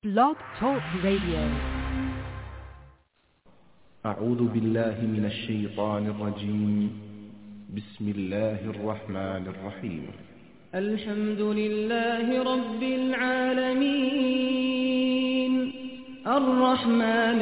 Blog Talk Radio. أعوذ بالله من الشيطان الرجيم. بسم الله الرحمن الرحيم. الحمد لله رب العالمين الرحمن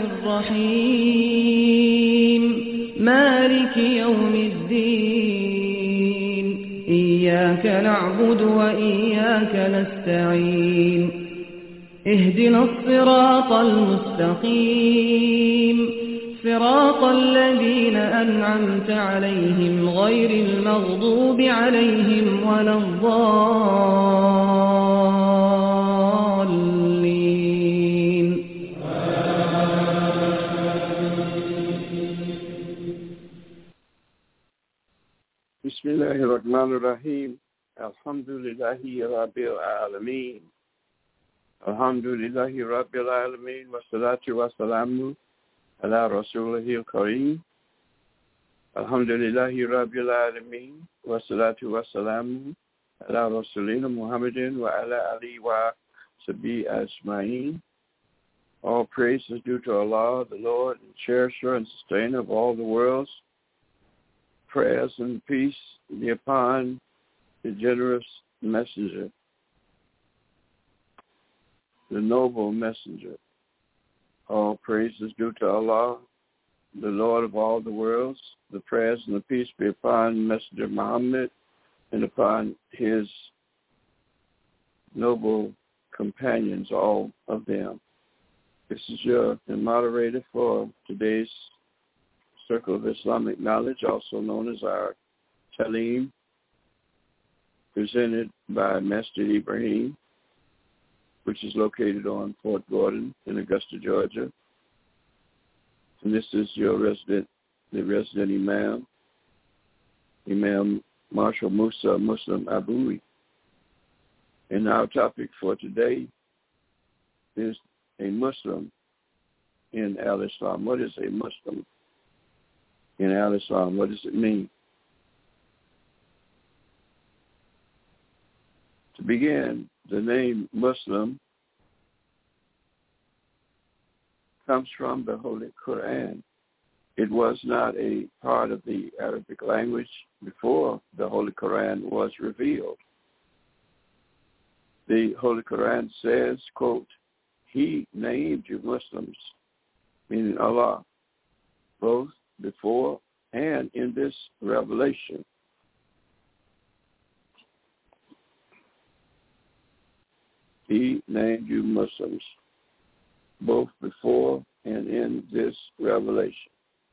الرحيم مالك يوم الدين إياك نعبد وإياك نستعين اهدنا الصراط المستقيم صراط الذين أنعمت عليهم غير المغضوب عليهم ولا الضالين. بسم الله الرحمن الرحيم. الحمد لله رب العالمين. الحمد لله رب العالمين والصلاة والسلام على رسوله الكريم. الحمد لله رب العالمين والصلاة والسلام على رسولنا محمد وعلى آله وصحبه أجمعين. All praise is due to Allah, the Lord and cherisher and sustainer of all the worlds. Prayers and peace be upon the generous messenger, the noble messenger. All praise is due to Allah, the Lord of all the worlds. The prayers and the peace be upon Messenger Muhammad and upon his noble companions, all of them. This is your moderator for today's Circle of Islamic Knowledge, also known as our Talim, presented by Masjid Ibrahim, which is located on Fort Gordon in Augusta, Georgia. And this is your resident Imam, Imam Marshall Musa Muslim Aboui. And our topic for today is a Muslim in Al-Islam. What is a Muslim in Al-Islam? What does it mean? To begin, the name Muslim comes from the Holy Quran. It was not a part of the Arabic language before the Holy Quran was revealed. The Holy Quran says, quote, "He named you Muslims," meaning Allah, both before and in this revelation. He named you Muslims, both before and in this revelation.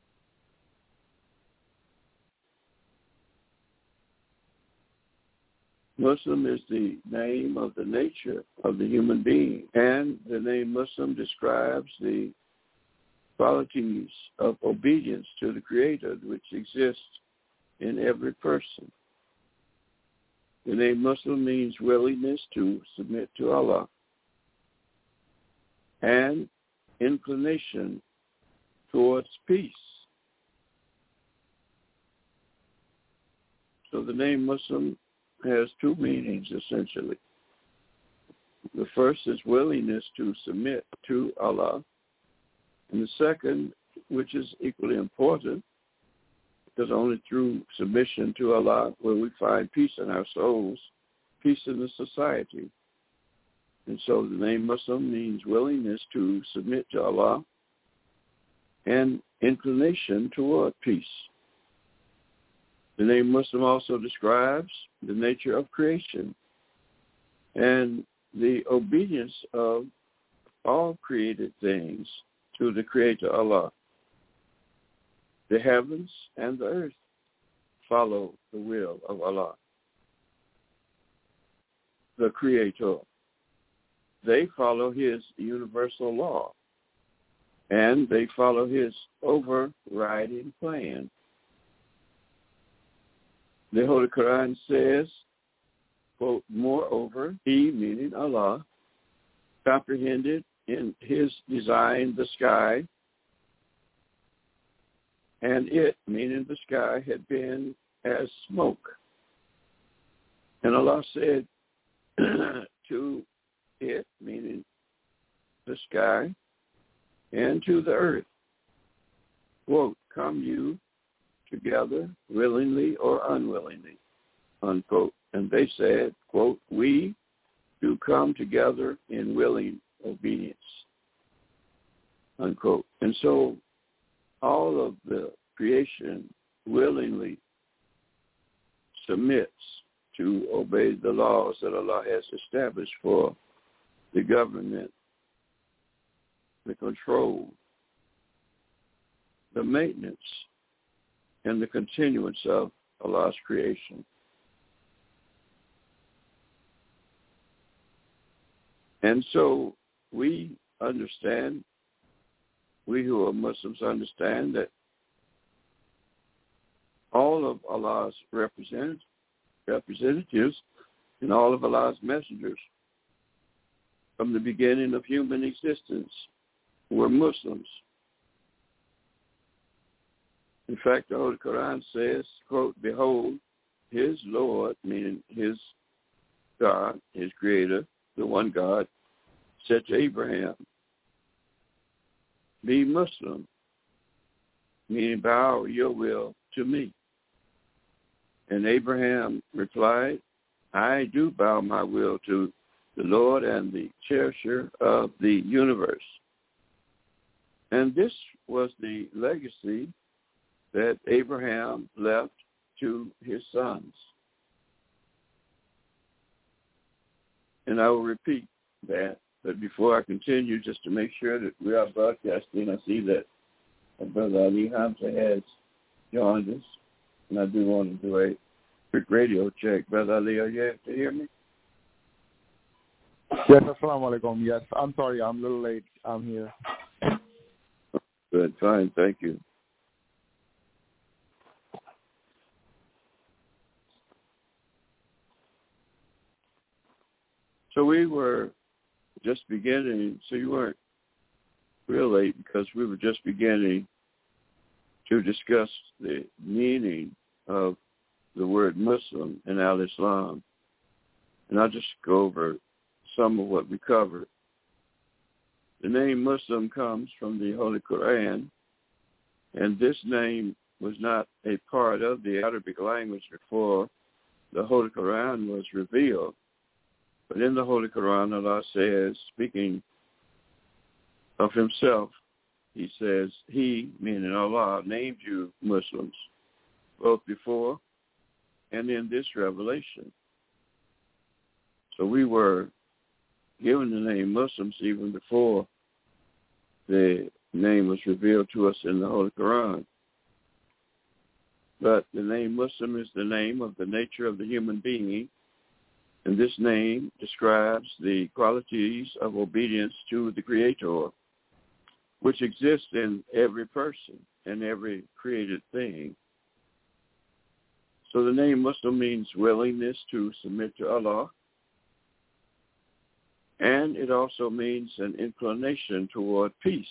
Muslim is the name of the nature of the human being, and the name Muslim describes the qualities of obedience to the Creator which exist in every person. The name Muslim means willingness to submit to Allah and inclination towards peace. So the name Muslim has two meanings, essentially. The first is willingness to submit to Allah, and the second, which is equally important, because only through submission to Allah will we find peace in our souls, peace in the society. And so the name Muslim means willingness to submit to Allah and inclination toward peace. The name Muslim also describes the nature of creation and the obedience of all created things to the Creator Allah. The heavens and the earth follow the will of Allah, the Creator. They follow His universal law, and they follow His overriding plan. The Holy Quran says, quote, "Moreover, He," meaning Allah, "comprehended in His design the sky, and it," meaning the sky, "had been as smoke." And Allah said to it, meaning the sky, and to the earth. Quote, come you together willingly or unwillingly, unquote. And they said, quote, we do come together in willing obedience, unquote. And so all of the creation willingly submits to obey the laws that Allah has established for the government, the control, the maintenance, and the continuance of Allah's creation. And so we understand, we who are Muslims understand that all of Allah's representatives and all of Allah's messengers from the beginning of human existence were Muslims. In fact, the Holy Quran says, quote, behold, his Lord, meaning his God, his creator, the one God, said to Abraham, be Muslim, meaning bow your will to me. And Abraham replied, I do bow my will to the Lord and the cherisher of the universe. And this was the legacy that Abraham left to his sons. And I will repeat that. But before I continue, just to make sure that we are broadcasting, I see that Brother Ali Hamza has joined us. And I do want to do a quick radio check. Brother Ali, are you able to hear me? Yes, assalamu alaikum. Yes, I'm sorry, I'm a little late. I'm here. Good, fine, thank you. So we were just beginning, so you weren't real late because we were just beginning to discuss the meaning of the word Muslim in Al-Islam. And I'll just go over some of what we covered. The name Muslim comes from the Holy Quran, and this name was not a part of the Arabic language before the Holy Quran was revealed. But in the Holy Quran, Allah says, speaking of himself, he says, he, meaning Allah, named you Muslims, both before and in this revelation. So we were given the name Muslims even before the name was revealed to us in the Holy Quran. But the name Muslim is the name of the nature of the human being, and this name describes the qualities of obedience to the Creator, which exist in every person and every created thing. So the name Muslim means willingness to submit to Allah, and it also means an inclination toward peace.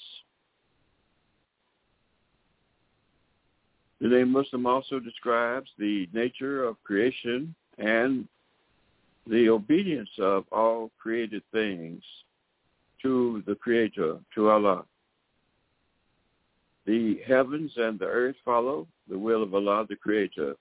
The name Muslim also describes the nature of creation and the obedience of all created things to the Creator, to Allah. The heavens and the earth follow the will of Allah, the Creator.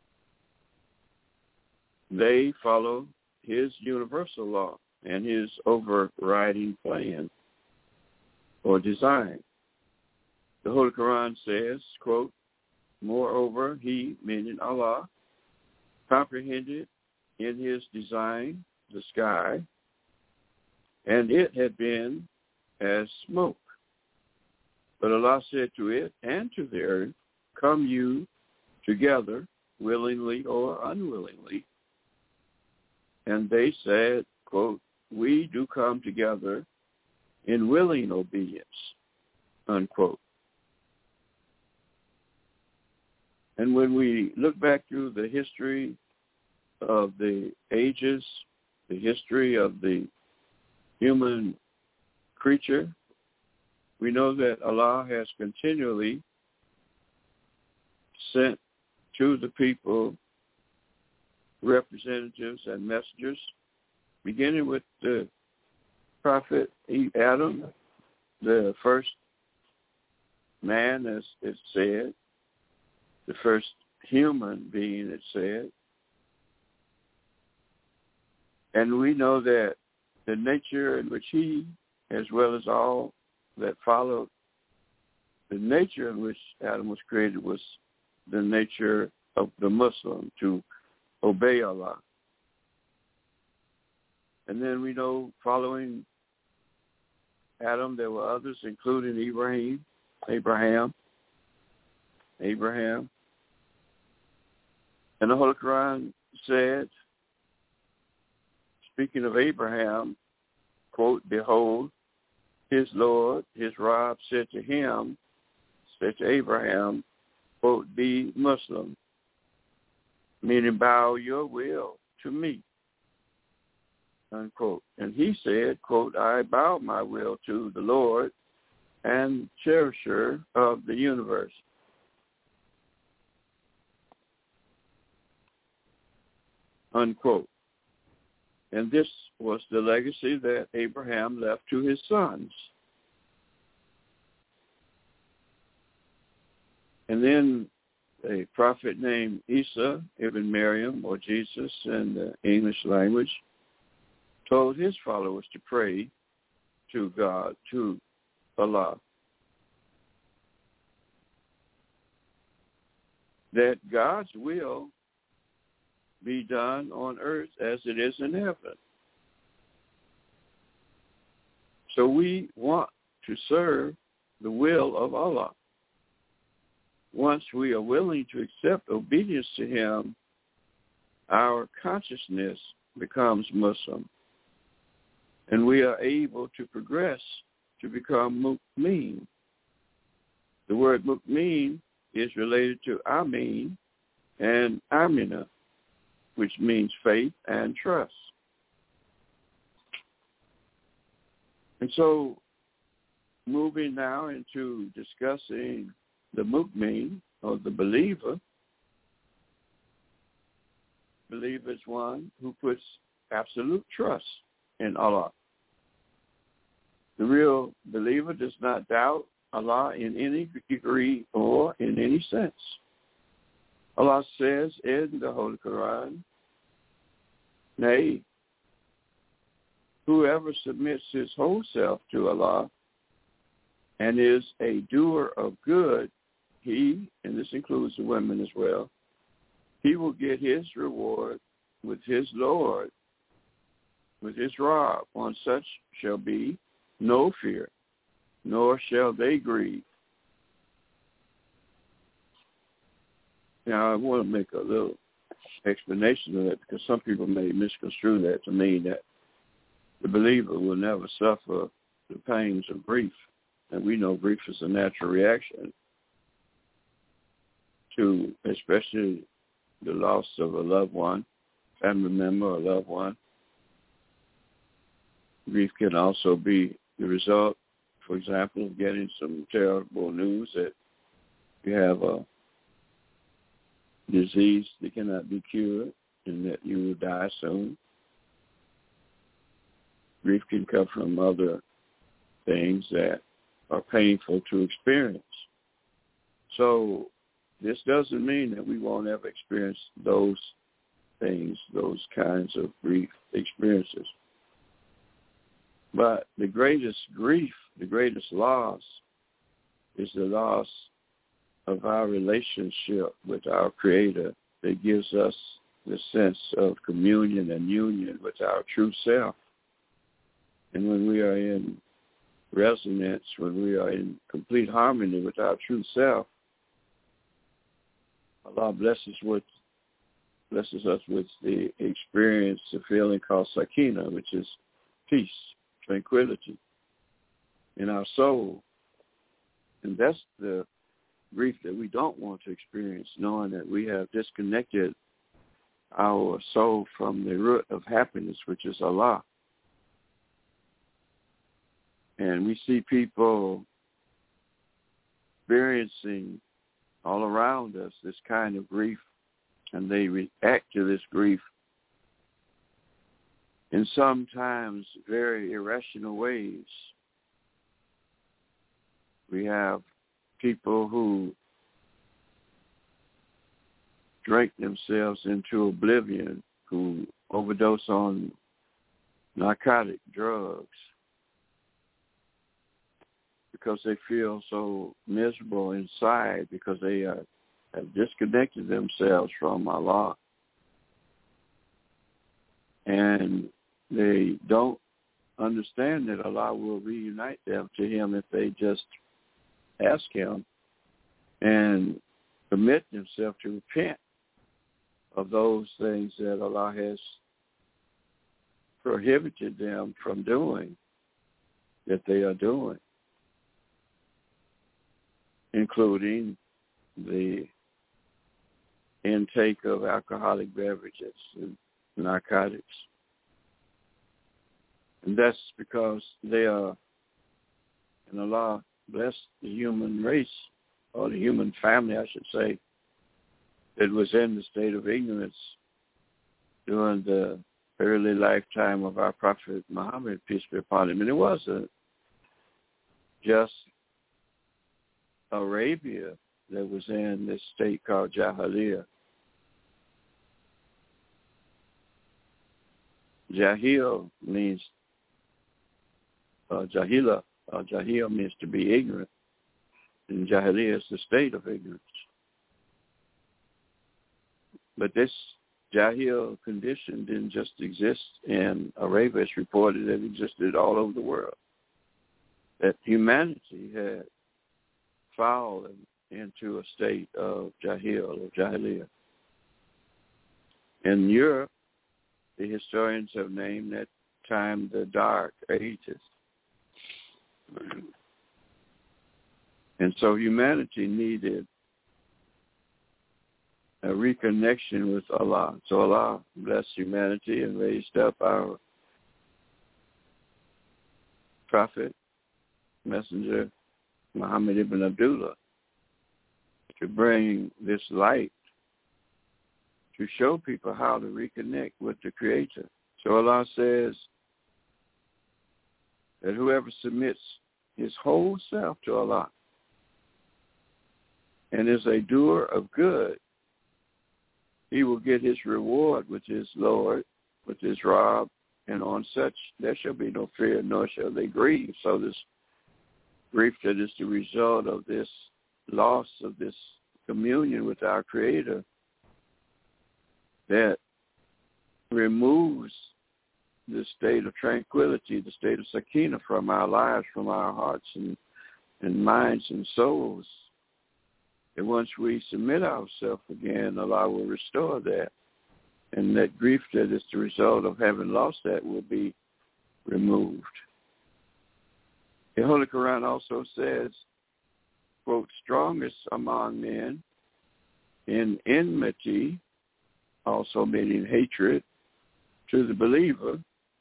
They follow his universal law and his overriding plan or design. The Holy Quran says, quote, moreover, he, meaning Allah, comprehended in his design the sky, and it had been as smoke. But Allah said to it and to the earth, come you together willingly or unwillingly. And they said, quote, we do come together in willing obedience, unquote. And when we look back through the history of the ages, the history of the human creature, we know that Allah has continually sent to the people representatives and messengers, beginning with the prophet Adam, the first man, as it said, the first human being, it said. And we know that the nature in which he, as well as all that followed, the nature in which Adam was created was the nature of the Muslim, to obey Allah. And then we know following Adam, there were others, including Abraham. And the Holy Quran said, speaking of Abraham, quote, behold, his Lord, his Rabb, said to Abraham, quote, be Muslim, meaning bow your will to me, unquote. And he said, quote, I bow my will to the Lord and cherisher of the universe. Unquote. And this was the legacy that Abraham left to his sons. And then a prophet named Isa ibn Maryam, or Jesus in the English language, told his followers to pray to God, to Allah, that God's will be done on earth as it is in heaven. So we want to serve the will of Allah. Once we are willing to accept obedience to him, our consciousness becomes Muslim, and we are able to progress to become mu'min. The word mu'min is related to Amin and Amina, which means faith and trust. And so, moving now into discussing the mu'min, or the believer. Believer is one who puts absolute trust in Allah. The real believer does not doubt Allah in any degree or in any sense. Allah says in the Holy Quran, nay, whoever submits his whole self to Allah and is a doer of good, he, and this includes the women as well, he will get his reward with his Lord, with his Rabb. On such shall be no fear, nor shall they grieve. Now, I want to make a little explanation of that, because some people may misconstrue that to mean that the believer will never suffer the pains of grief. And we know grief is a natural reaction to especially the loss of a loved one, family member or loved one. Grief can also be the result, for example, of getting some terrible news that you have a disease that cannot be cured and that you will die soon. Grief can come from other things that are painful to experience. So this doesn't mean that we won't ever experience those things, those kinds of grief experiences. But the greatest grief, the greatest loss, is the loss of our relationship with our Creator that gives us the sense of communion and union with our true self. And when we are in resonance, when we are in complete harmony with our true self, Allah blesses us with the experience, the feeling called sakina, which is peace, tranquility in our soul. And that's the grief that we don't want to experience, knowing that we have disconnected our soul from the root of happiness, which is Allah. And we see people experiencing all around us this kind of grief, and they react to this grief in sometimes very irrational ways. We have people who drink themselves into oblivion, who overdose on narcotic drugs because they feel so miserable inside because they have disconnected themselves from Allah. And they don't understand that Allah will reunite them to Him if they just ask Him and commit themselves to repent of those things that Allah has prohibited them from doing, that they are doing, including the intake of alcoholic beverages and narcotics. And that's because they are, and Allah bless the human race, or the human family, I should say, that was in the state of ignorance during the early lifetime of our Prophet Muhammad, peace be upon him. And it wasn't just Arabia that was in this state called Jahiliyyah. Jahil means Jahila. Jahil means to be ignorant, and Jahiliyyah is the state of ignorance. But this Jahil condition didn't just exist in Arabia. It's reported that it existed all over the world. That humanity had fallen into a state of Jahil, or Jahiliyyah. In Europe, the historians have named that time the Dark Ages. And so humanity needed a reconnection with Allah. So Allah blessed humanity and raised up our prophet, messenger, Muhammad ibn Abdullah, to bring this light to show people how to reconnect with the Creator. So Allah says that whoever submits his whole self to Allah and is a doer of good, he will get his reward with his Lord, with his Rabb, and on such there shall be no fear, nor shall they grieve. So this grief that is the result of this loss of this communion with our Creator, that removes the state of tranquility, the state of sakina from our lives, from our hearts and minds and souls. And once we submit ourselves again, Allah will restore that. And that grief that is the result of having lost that will be removed. The Holy Quran also says, quote, strongest among men in enmity, also meaning hatred, to the believer,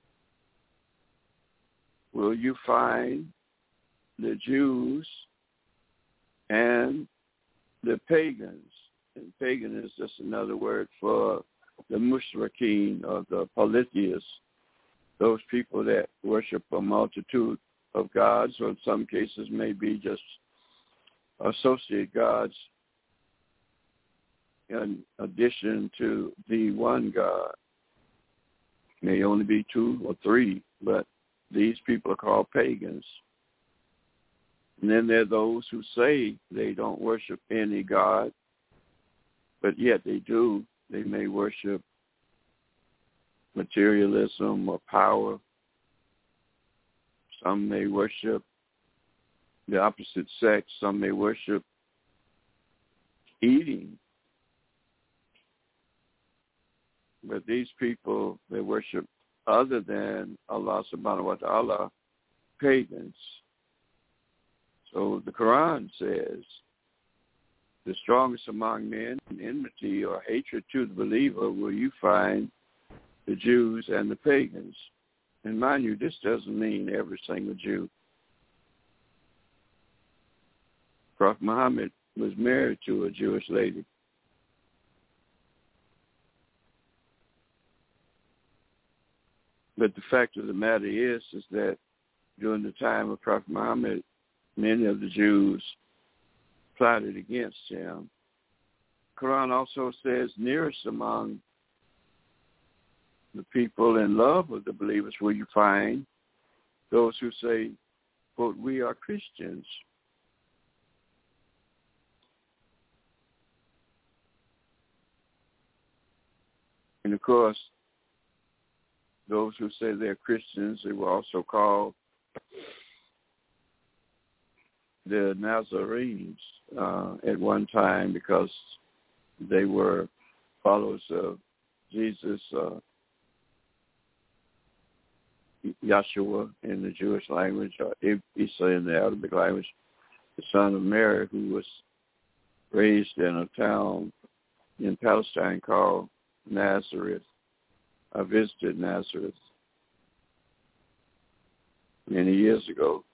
will you find the Jews and the pagans. And pagan is just another word for the mushrikeen, or the polytheists, those people that worship a multitude of gods, or in some cases maybe just associate gods in addition to the one God. May only be 2 or 3, but these people are called pagans. And then there are those who say they don't worship any God, but yet they do. They may worship materialism or power. Some may worship the opposite sex. Some may worship eating. But these people, they worship other than Allah subhanahu wa ta'ala, pagans. So the Quran says, the strongest among men in enmity or hatred to the believer will you find the Jews and the pagans. And mind you, this doesn't mean every single Jew. Prophet Muhammad was married to a Jewish lady. But the fact of the matter is that during the time of Prophet Muhammad, many of the Jews plotted against him. Quran also says, nearest among the people in love of the believers will you find those who say, quote, we are Christians. And of course, those who say they're Christians, they were also called the Nazarenes at one time because they were followers of Jesus, Yeshua in the Jewish language, or Isa in the Arabic language, the son of Mary, who was raised in a town in Palestine called Nazareth. I visited Nazareth many years ago.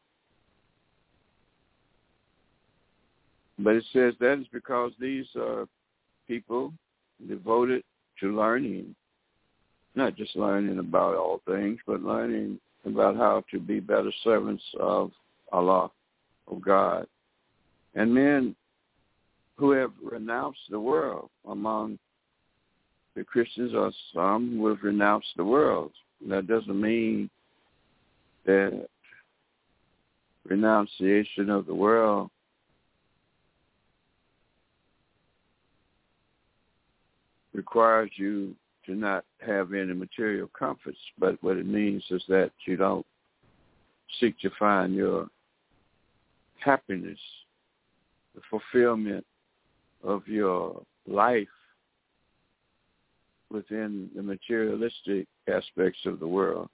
But it says that is because these are people devoted to learning, not just learning about all things, but learning about how to be better servants of Allah, of God. And men who have renounced the world. Among the Christians are some who have renounced the world. That doesn't mean that renunciation of the world requires you to not have any material comforts, but what it means is that you don't seek to find your happiness, the fulfillment of your life within the materialistic aspects of the world.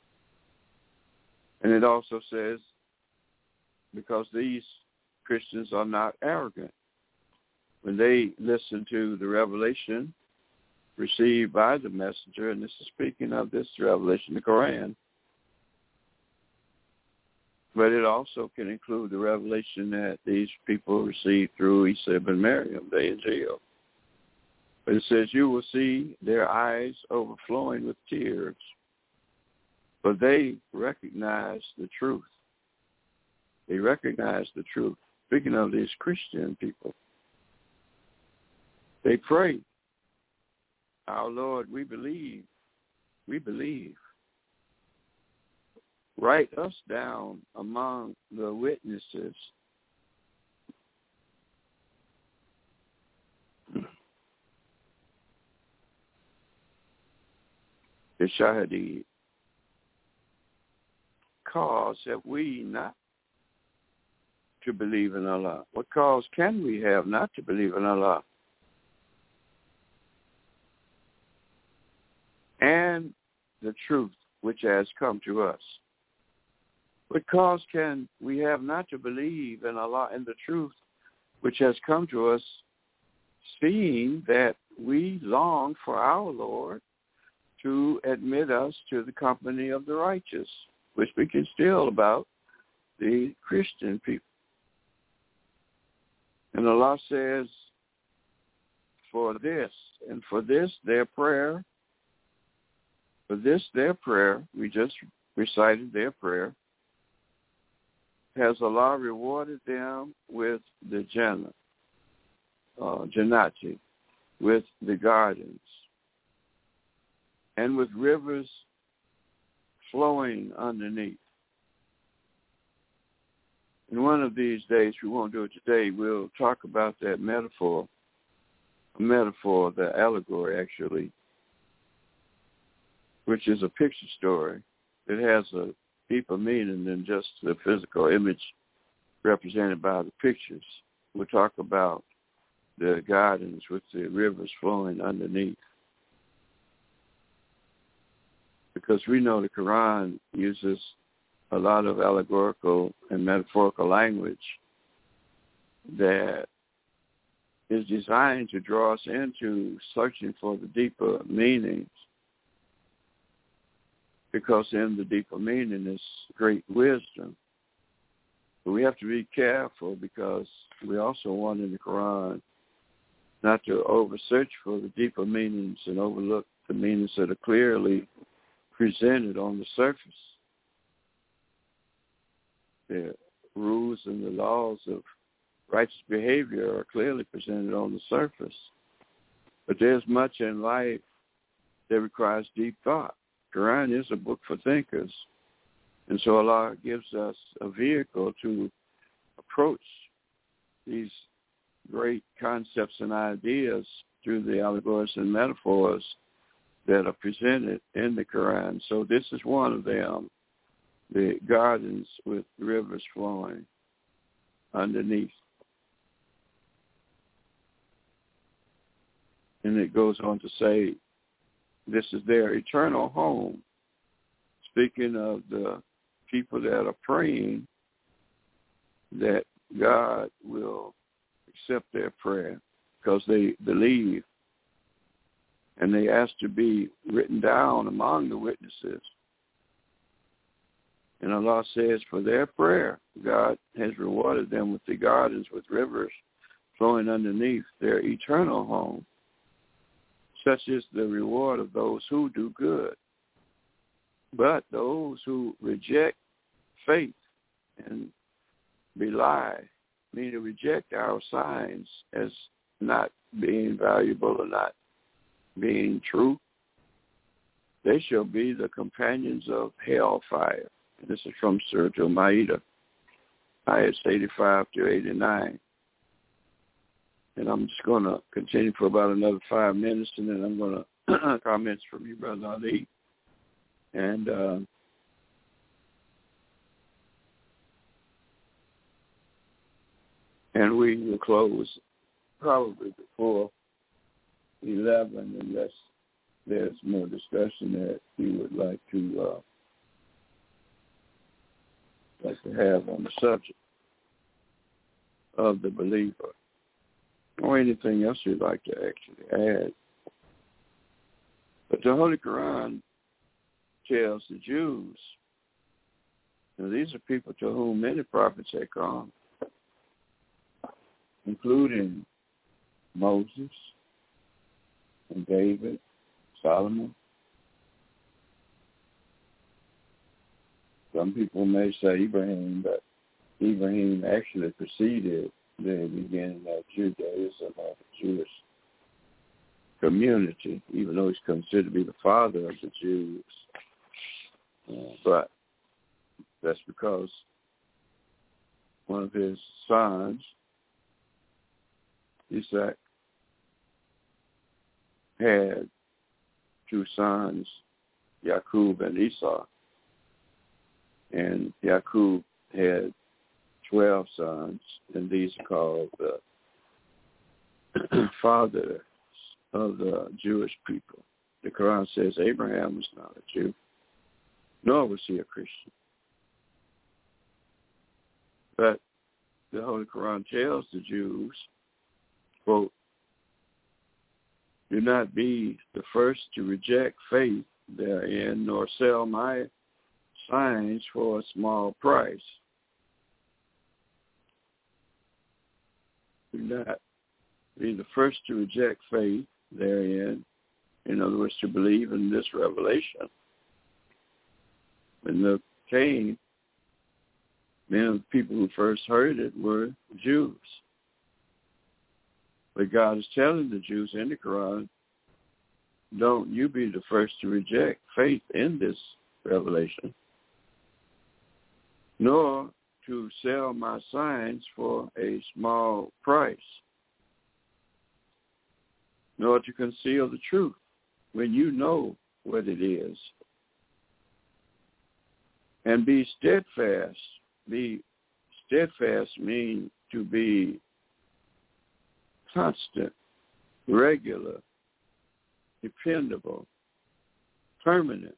And it also says, because these Christians are not arrogant. When they listen to the revelation received by the messenger, and this is speaking of this revelation, the Quran, but it also can include the revelation that these people received through Isa ibn Maryam, the Injil. But it says, you will see their eyes overflowing with tears, but they recognize the truth. They recognize the truth. Speaking of these Christian people, they pray, our Lord, we believe. We believe. Write us down among the witnesses. The Shahadi. Cause have we not to believe in Allah? What cause can we have not to believe in Allah? And the truth which has come to us. What cause can we have not to believe in Allah and the truth which has come to us, seeing that we long for our Lord to admit us to the company of the righteous? We're speaking still about the Christian people. And Allah says, for this their prayer, we just recited their prayer, has Allah rewarded them with the Jannah, Jannati, with the gardens, and with rivers flowing underneath. And one of these days, we won't do it today, we'll talk about that metaphor, the allegory actually, which is a picture story. It has a deeper meaning than just the physical image represented by the pictures. We'll talk about the gardens with the rivers flowing underneath. Because we know the Quran uses a lot of allegorical and metaphorical language that is designed to draw us into searching for the deeper meanings. Because in the deeper meaning is great wisdom. But we have to be careful because we also want in the Quran not to over-search for the deeper meanings and overlook the meanings that are clearly presented on the surface. The rules and the laws of righteous behavior are clearly presented on the surface. But there's much in life that requires deep thought. Quran is a book for thinkers. And so Allah gives us a vehicle to approach these great concepts and ideas through the allegories and metaphors that are presented in the Quran. So this is one of them, the gardens with rivers flowing underneath. And it goes on to say, this is their eternal home. Speaking of the people that are praying, that God will accept their prayer because they believe, and they ask to be written down among the witnesses. And Allah says, for their prayer, God has rewarded them with the gardens with rivers flowing underneath their eternal home. Such is the reward of those who do good. But those who reject faith and belie, meaning reject our signs as not being valuable or not being true, they shall be the companions of hellfire. And this is from Surah Al-Ma'idah, ayats 85 to 89. And I'm just going to continue for about another 5 minutes, and then I'm going to comments from you, Brother Ali. And we will close probably before 11, unless there's more discussion that you would like to have on the subject of the believer, or anything else you'd like to actually add. But the Holy Quran tells the Jews, and these are people to whom many prophets had come, including Moses and David, Solomon. Some people may say Ibrahim, but Ibrahim actually preceded the beginning of Judaism, of the Jewish community, even though he's considered to be the father of the Jews. But that's because one of his sons, Isaac, had 2 sons, Yaqub and Esau. And Yaqub had 12 sons, and these are called the fathers of the Jewish people. The Quran says Abraham was not a Jew, nor was he a Christian. But the Holy Quran tells the Jews, quote, do not be the first to reject faith therein, nor sell my signs for a small price. Do not be the first to reject faith therein, in other words, to believe in this revelation. When the came, many of the people who first heard it were Jews. But God is telling the Jews in the Quran, don't you be the first to reject faith in this revelation, nor to sell my signs for a small price, nor to conceal the truth when you know what it is. And be steadfast. Be steadfast means to be constant, regular, dependable, permanent.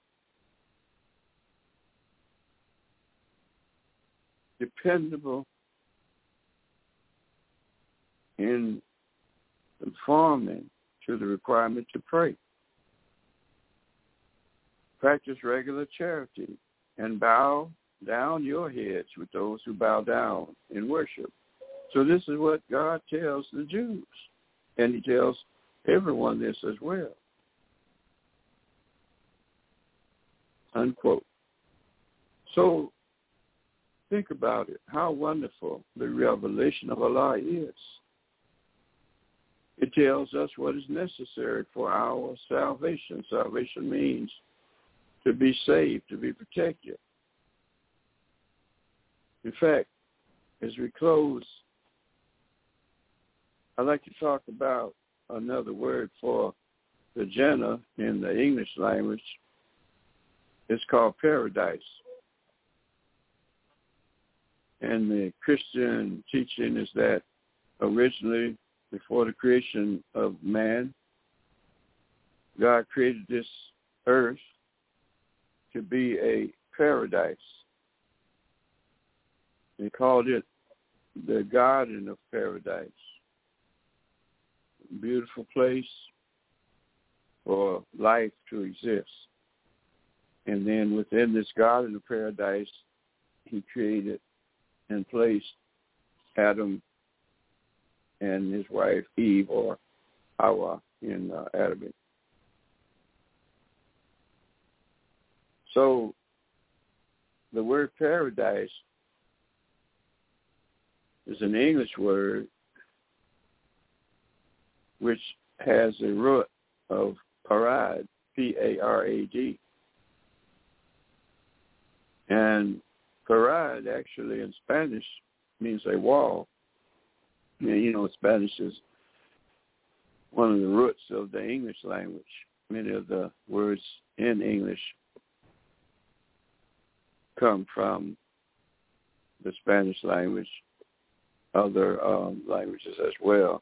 Dependable in conforming to the requirement to pray. Practice regular charity and bow down your heads with those who bow down in worship. So this is what God tells the Jews, and he tells everyone this as well. unquote. So think about it, how wonderful the revelation of Allah is. It tells us what is necessary for our salvation. Salvation means to be saved, to be protected. In fact, as we close, I'd like to talk about another word for the Jannah in the English language. It's called paradise. And the Christian teaching is that originally, before the creation of man, God created this earth to be a paradise. He called it the Garden of Paradise. A beautiful place for life to exist. And then within this Garden of Paradise, he created and placed Adam and his wife Eve, or Hawa in Arabic. So the word paradise is an English word which has a root of parad, P-A-R-A-D. And parad actually in Spanish means a wall. You know, Spanish is one of the roots of the English language. Many of the words in English come from the Spanish language, other languages as well.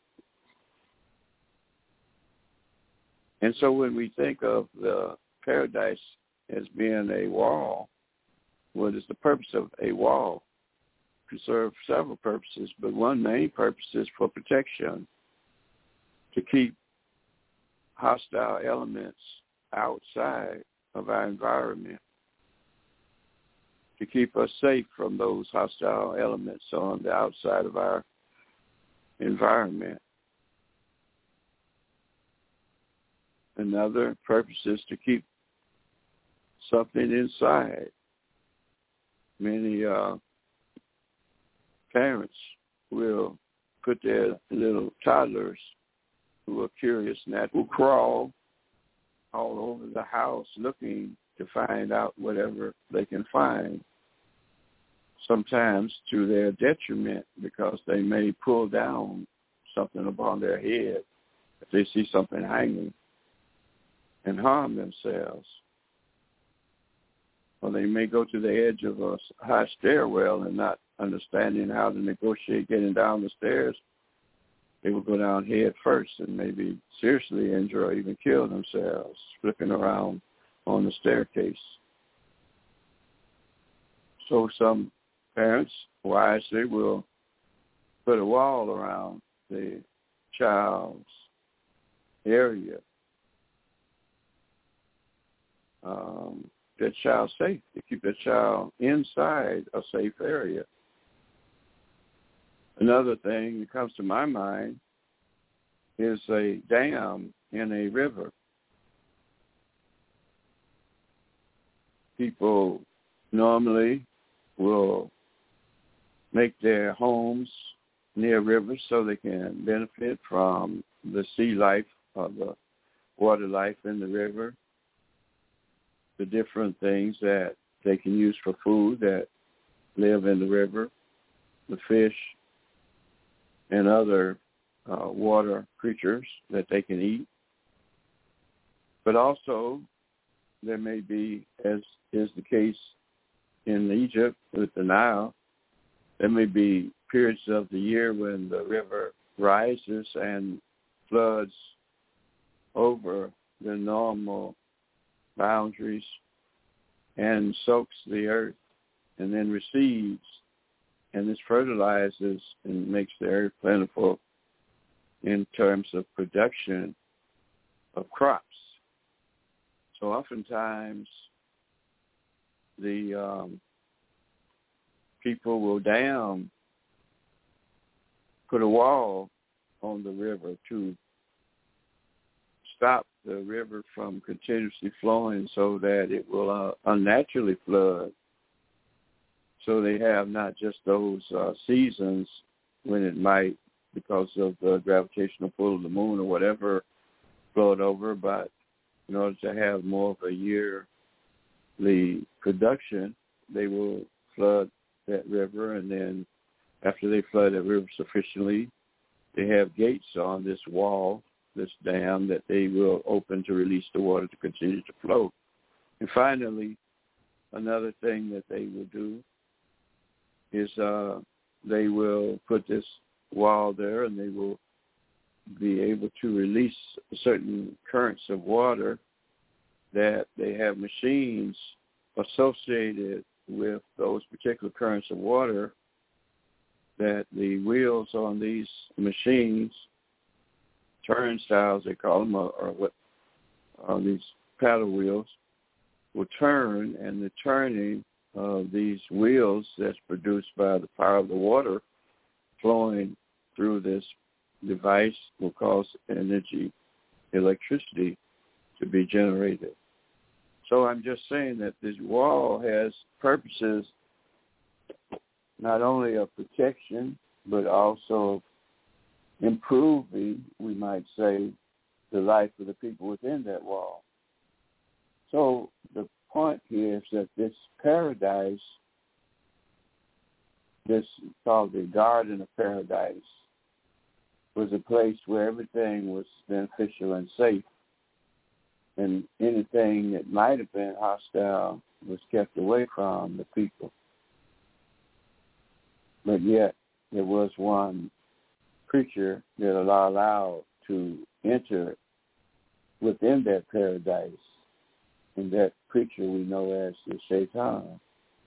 And so when we think of the paradise as being a wall, what is the purpose of a wall? To serve several purposes, but one main purpose is for protection, to keep hostile elements outside of our environment, to keep us safe from those hostile elements on the outside of our environment. Another purpose is to keep something inside. Many parents will put their little toddlers who are curious and that will crawl all over the house looking to find out whatever they can find, sometimes to their detriment because they may pull down something upon their head if they see something hanging and harm themselves. Or they may go to the edge of a high stairwell and not understanding how to negotiate getting down the stairs, they will go down head first and maybe seriously injure or even kill themselves, flipping around on the staircase. So some parents wisely will put a wall around the child's area. That child safe, to keep that child inside a safe area. Another thing that comes to my mind is a dam in a river. People normally will make their homes near rivers so they can benefit from the sea life or the water life in the river, the different things that they can use for food that live in the river, the fish and other water creatures that they can eat. But also there may be, as is the case in Egypt with the Nile, there may be periods of the year when the river rises and floods over the normal boundaries and soaks the earth and then recedes, and this fertilizes and makes the earth plentiful in terms of production of crops. So oftentimes the people will put a wall on the river to stop the river from continuously flowing so that it will unnaturally flood. So they have not just those seasons when it might, because of the gravitational pull of the moon or whatever, float over, but in order to have more of a yearly production, they will flood that river, and then after they flood that river sufficiently, they have gates on this wall, this dam, that they will open to release the water to continue to flow. And finally, another thing that they will do is they will put this wall there, and they will be able to release certain currents of water that they have machines associated with those particular currents of water, that the wheels on these machines, turnstiles they call them, or what these paddle wheels, will turn, and the turning of these wheels that's produced by the power of the water flowing through this device will cause electricity to be generated. So I'm just saying that this wall has purposes not only of protection, but also improving, we might say, the life of the people within that wall. So the point here is that this paradise, this called the Garden of Paradise, was a place where everything was beneficial and safe, and anything that might have been hostile was kept away from the people. But yet there was one creature that Allah allowed to enter within that paradise, and that creature we know as the Shaitan.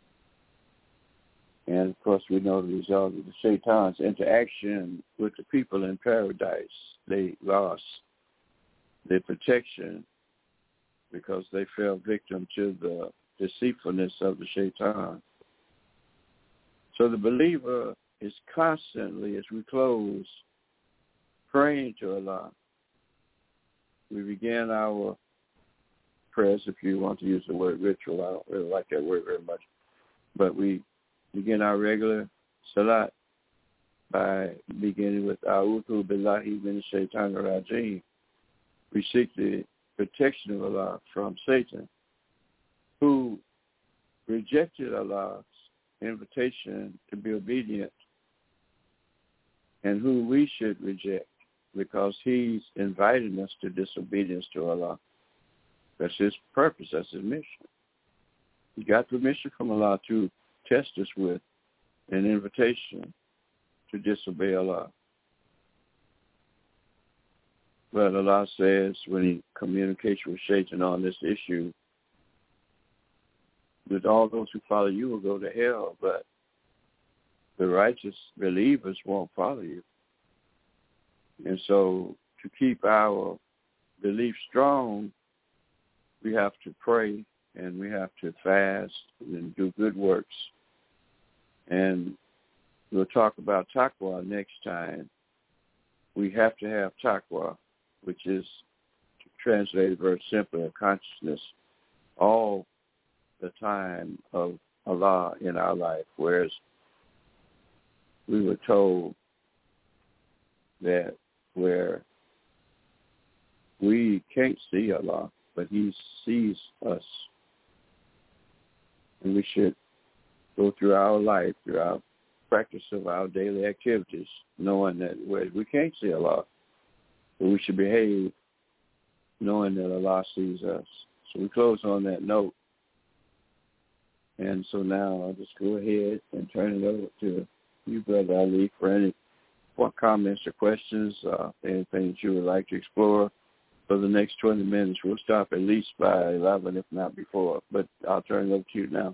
And, of course, we know the result of the Shaitan's interaction with the people in paradise. They lost their protection because they fell victim to the deceitfulness of the Shaitan. So the believer is constantly, as we close, praying to Allah. We begin our prayers, if you want to use the word ritual. I don't really like that word very much. But we begin our regular salat by beginning with A'udhu billahi min shaitanir rajim. We seek the protection of Allah from Satan, who rejected Allah's invitation to be obedient, and who we should reject because he's inviting us to disobedience to Allah. That's his purpose. That's his mission. He got permission from Allah to test us with an invitation to disobey Allah. But Allah says when he communicates with Satan on this issue, that all those who follow you will go to hell, but the righteous believers won't follow you. And so to keep our belief strong, we have to pray, and we have to fast and do good works. And we'll talk about taqwa next time. We have to have taqwa, which is, translated very simply, a consciousness all the time of Allah in our life, whereas we were told that where we can't see Allah, but he sees us. And we should go through our life, through our practice of our daily activities, knowing that we can't see Allah, but we should behave knowing that Allah sees us. So we close on that note. And so now I'll just go ahead and turn it over to you, Brother Ali, for any comments or questions, anything that you would like to explore for the next 20 minutes. We'll stop at least by 11, if not before. But I'll turn it over to you now.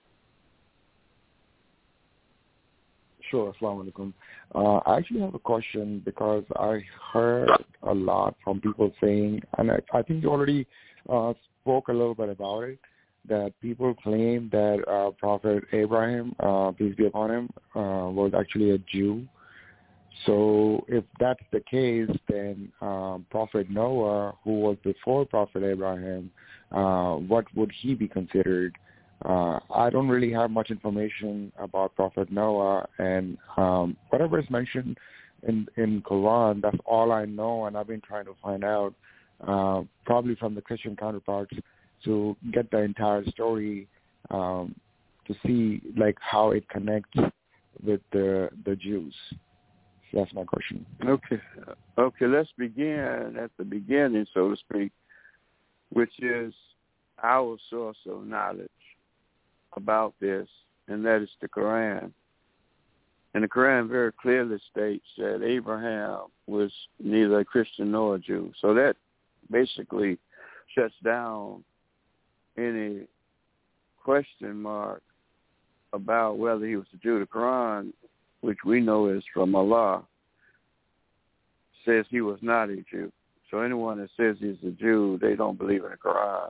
Sure, Assalamu alaikum. I actually have a question because I heard a lot from people saying, and I think you already spoke a little bit about it, that people claim that Prophet Abraham, peace be upon him, was actually a Jew. So if that's the case, then Prophet Noah, who was before Prophet Abraham, what would he be considered? I don't really have much information about Prophet Noah, and whatever is mentioned in Quran, that's all I know, and I've been trying to find out, probably from the Christian counterparts, to get the entire story, to see like how it connects with the Jews. So that's my question. Okay, let's begin at the beginning, so to speak, which is our source of knowledge about this, and that is the Quran. And the Quran very clearly states that Abraham was neither a Christian nor a Jew. So that basically shuts down any question mark about whether he was a Jew. The Quran, which we know is from Allah, says he was not a Jew. So anyone that says he's a Jew, they don't believe in the Quran.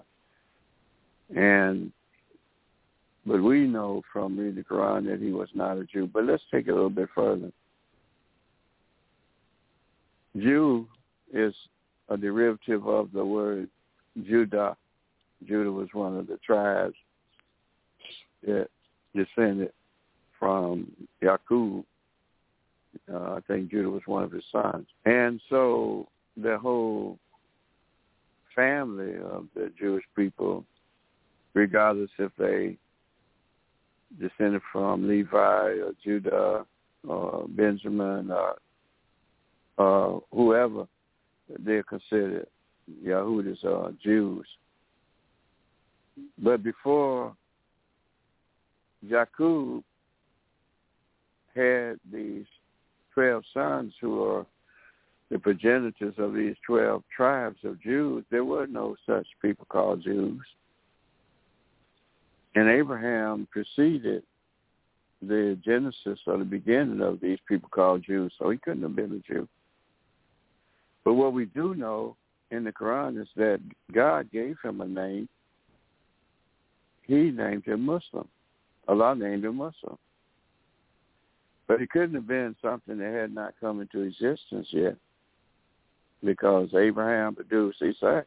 But we know from reading the Quran that he was not a Jew. But let's take it a little bit further. Jew is a derivative of the word Judah. Judah was one of the tribes that descended from Yaqub. I think Judah was one of his sons. And so the whole family of the Jewish people, regardless if they descended from Levi or Judah or Benjamin or whoever, they're considered Yahudis or Jews. But before Yaqub had these 12 sons who are the progenitors of these 12 tribes of Jews, there were no such people called Jews. And Abraham preceded the genesis or the beginning of these people called Jews, so he couldn't have been a Jew. But what we do know in the Quran is that God gave him a name. He named him Muslim. Allah named him Muslim. But it couldn't have been something that had not come into existence yet, because Abraham produced Isaac,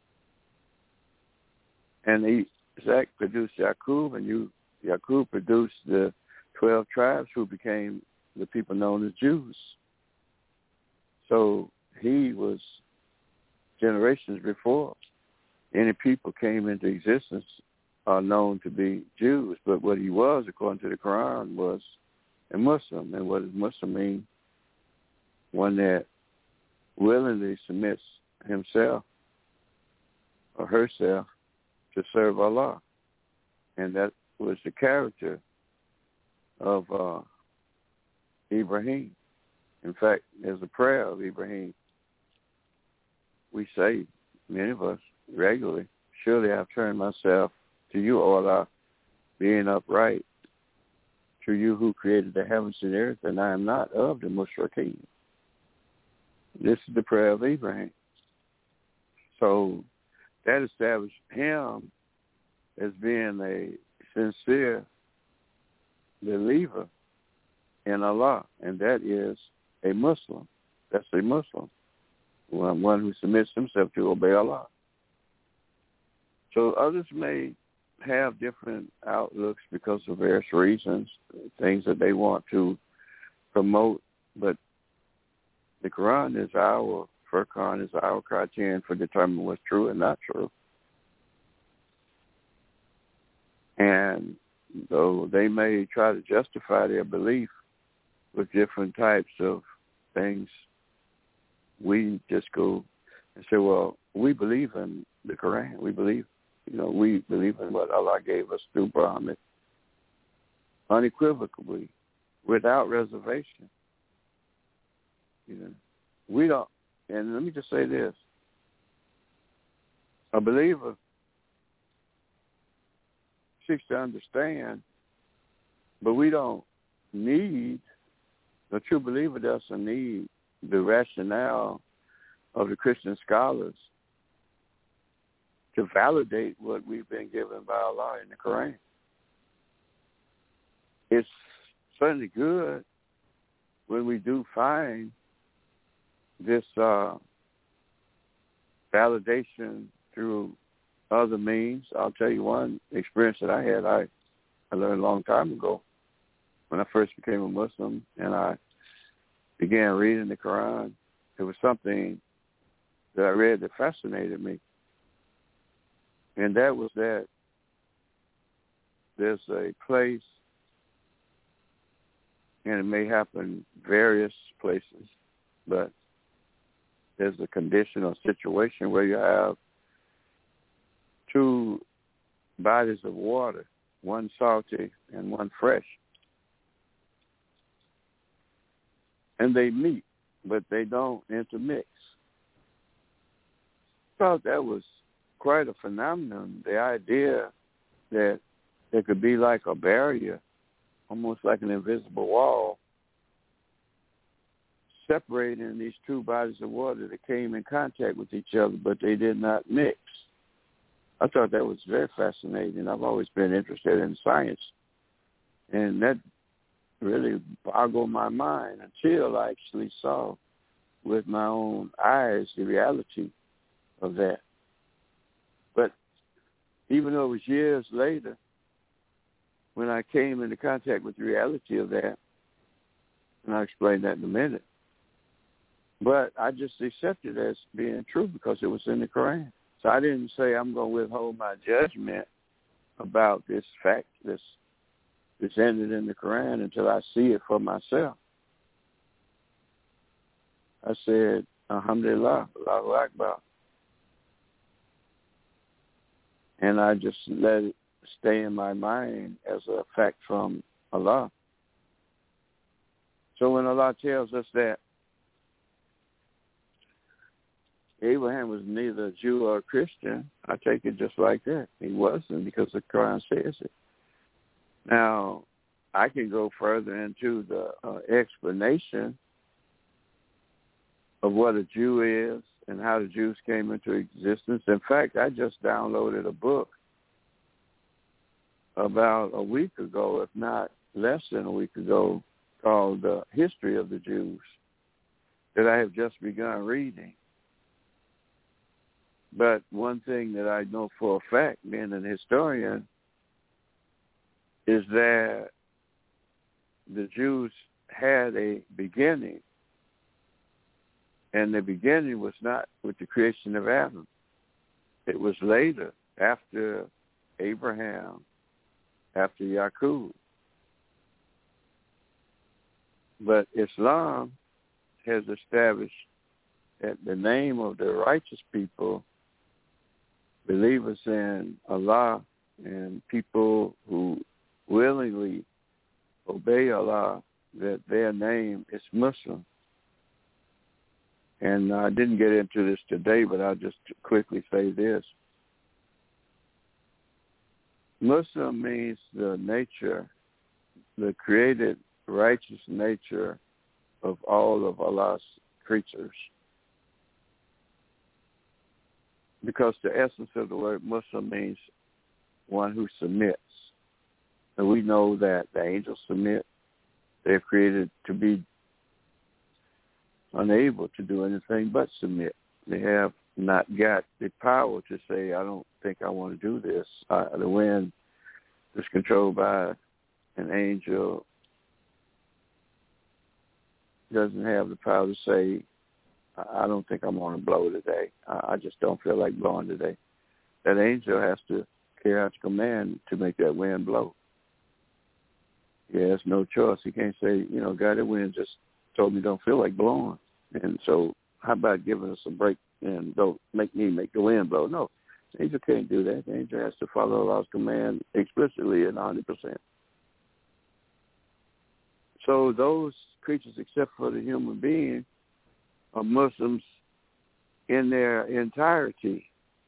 and Isaac produced Yaqub, and Yaqub produced the 12 tribes who became the people known as Jews. So he was generations before any people came into existence are known to be Jews. But what he was, according to the Quran, was a Muslim. And what does Muslim mean? One that willingly submits himself or herself to serve Allah. And that was the character of Ibrahim. In fact, there's a prayer of Ibrahim. We say, many of us, regularly, surely I've turned myself to you, O Allah, being upright, to you who created the heavens and the earth, and I am not of the Mushrikeen. This is the prayer of Abraham. So that established him as being a sincere believer in Allah, and that is a Muslim. That's a Muslim, one who submits himself to obey Allah. So others may have different outlooks because of various reasons, things that they want to promote, but the Quran is our Furqan, is our criterion for determining what's true and not true. And though they may try to justify their belief with different types of things, we just go and say, well, we believe in the Quran. We believe in what Allah gave us through Muhammad, unequivocally, without reservation. We don't, and let me just say this, a believer seeks to understand, but we don't need, a true believer doesn't need the rationale of the Christian scholars to validate what we've been given by Allah in the Quran. It's certainly good when we do find this validation through other means, I'll tell you one experience that I had. I learned a long time ago when I first became a Muslim and I began reading the Quran. It was something that I read that fascinated me. And that was that there's a place, and it may happen various places, but there's a condition or situation where you have two bodies of water, one salty and one fresh. And they meet, but they don't intermix. I thought that was quite a phenomenon, the idea that there could be like a barrier, almost like an invisible wall, separating these two bodies of water that came in contact with each other, but they did not mix. I thought that was very fascinating. I've always been interested in science, and that really boggled my mind until I actually saw with my own eyes the reality of that. But even though it was years later, when I came into contact with the reality of that, and I'll explain that in a minute, but I just accepted it as being true because it was in the Quran. So I didn't say I'm going to withhold my judgment about this fact, this ended in the Quran, until I see it for myself. I said, Alhamdulillah, Allahu Akbar. And I just let it stay in my mind as a fact from Allah. So when Allah tells us that Abraham was neither a Jew or a Christian, I take it just like that. He wasn't, because the Quran says it. Now, I can go further into the explanation of what a Jew is and how the Jews came into existence. In fact, I just downloaded a book about a week ago, if not less than a week ago, called The History of the Jews, that I have just begun reading. But one thing that I know for a fact, being an historian, is that the Jews had a beginning, and the beginning was not with the creation of Adam. It was later, after Abraham, after Yaqub. But Islam has established that the name of the righteous people, believers in Allah, and people who willingly obey Allah, that their name is Muslim. And I didn't get into this today, but I'll just quickly say this. Muslim means the nature, the created righteous nature of all of Allah's creatures. Because the essence of the word Muslim means one who submits. And we know that the angels submit. They're created to be unable to do anything but submit. They have not got the power to say, I don't think I want to do this. The wind is controlled by an angel. Doesn't have the power to say, I don't think I'm going to blow today. I just don't feel like blowing today. That angel has to carry out the command to make that wind blow. He has no choice. He can't say, God, that wind just told me don't feel like blowing. And so how about giving us a break and don't make me make the wind blow? No, the angel can't do that. The angel has to follow Allah's command explicitly and 100%. So those creatures, except for the human being, are Muslims in their entirety.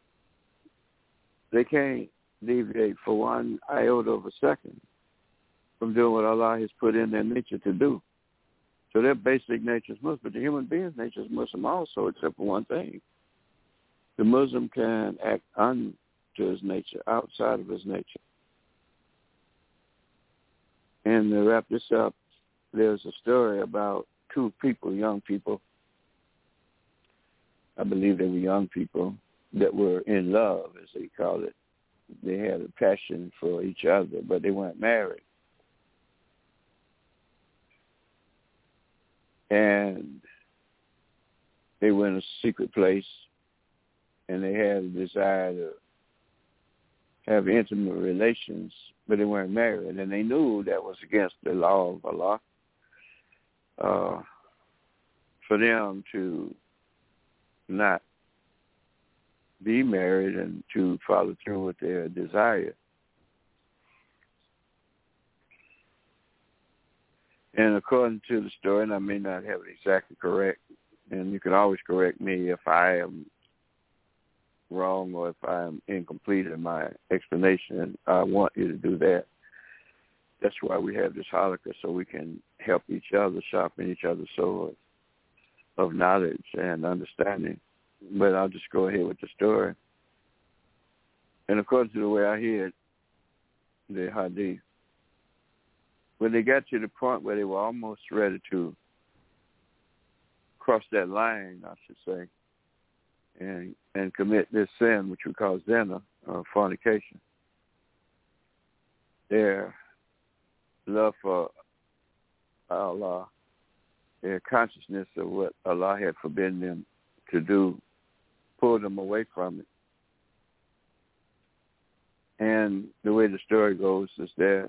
They can't deviate for one iota of a second from doing what Allah has put in their nature to do. So their basic nature is Muslim, but the human being's nature is Muslim also, except for one thing. The Muslim can act unto his nature, outside of his nature. And to wrap this up, there's a story about two people, young people. I believe they were young people that were in love, as they call it. They had a passion for each other, but they weren't married. And they were in a secret place, and they had a desire to have intimate relations, but they weren't married. And they knew that was against the law of Allah for them to not be married and to follow through with their desire. And according to the story, and I may not have it exactly correct, and you can always correct me if I am wrong or if I am incomplete in my explanation, and I want you to do that. That's why we have this halakha, so we can help each other, sharpen each other's swords of knowledge and understanding. But I'll just go ahead with the story. And according to the way I hear it, the hadith, when they got to the point where they were almost ready to cross that line, I should say, and commit this sin, which we call zina, or fornication, their love for Allah, their consciousness of what Allah had forbidden them to do, pulled them away from it. And the way the story goes is that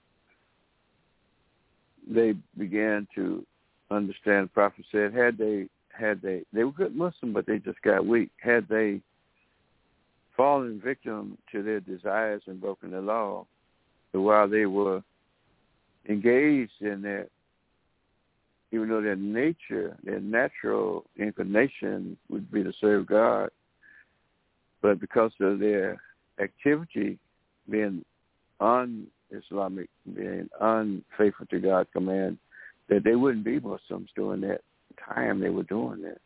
they began to understand. The Prophet said, they were good Muslim, but they just got weak. Had they fallen victim to their desires and broken the law, so while they were engaged in that, even though their nature, their natural inclination would be to serve God, but because of their activity being un-Islamic, being unfaithful to God's command, that they wouldn't be Muslims during that time they were doing that.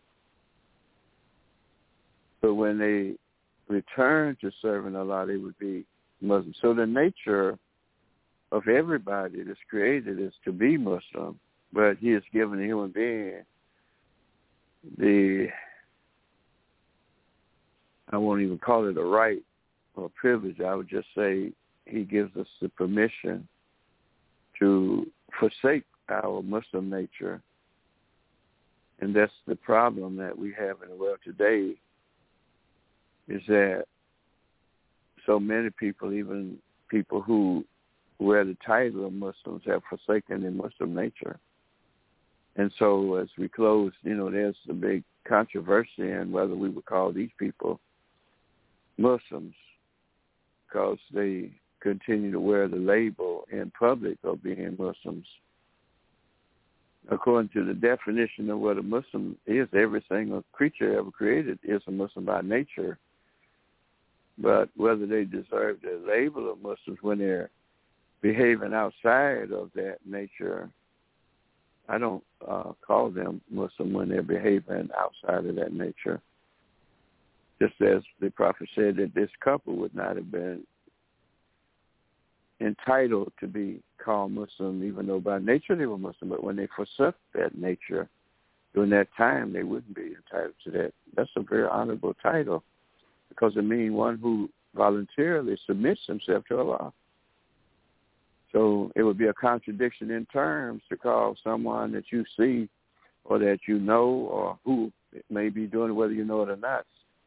But when they returned to serving Allah, they would be Muslims. So the nature of everybody that's created is to be Muslim, but He has given a human being I won't even call it a right or a privilege. I would just say He gives us the permission to forsake our Muslim nature. And that's the problem that we have in the world today, is that so many people, even people who wear the title of Muslims, have forsaken their Muslim nature. And so as we close, there's a big controversy in whether we would call these people Muslims, because they continue to wear the label in public of being Muslims. According to the definition of what a Muslim is, every single creature ever created is a Muslim by nature. But whether they deserve the label of Muslims when they're behaving outside of that nature, I don't call them Muslim when they're behaving outside of that nature. Just as the Prophet said that this couple would not have been entitled to be called Muslim, even though by nature they were Muslim, but when they forsook that nature during that time, they wouldn't be entitled to that. That's a very honorable title, because it means one who voluntarily submits himself to Allah. So it would be a contradiction in terms to call someone that you see or that you know or who may be doing it, whether you know it or not,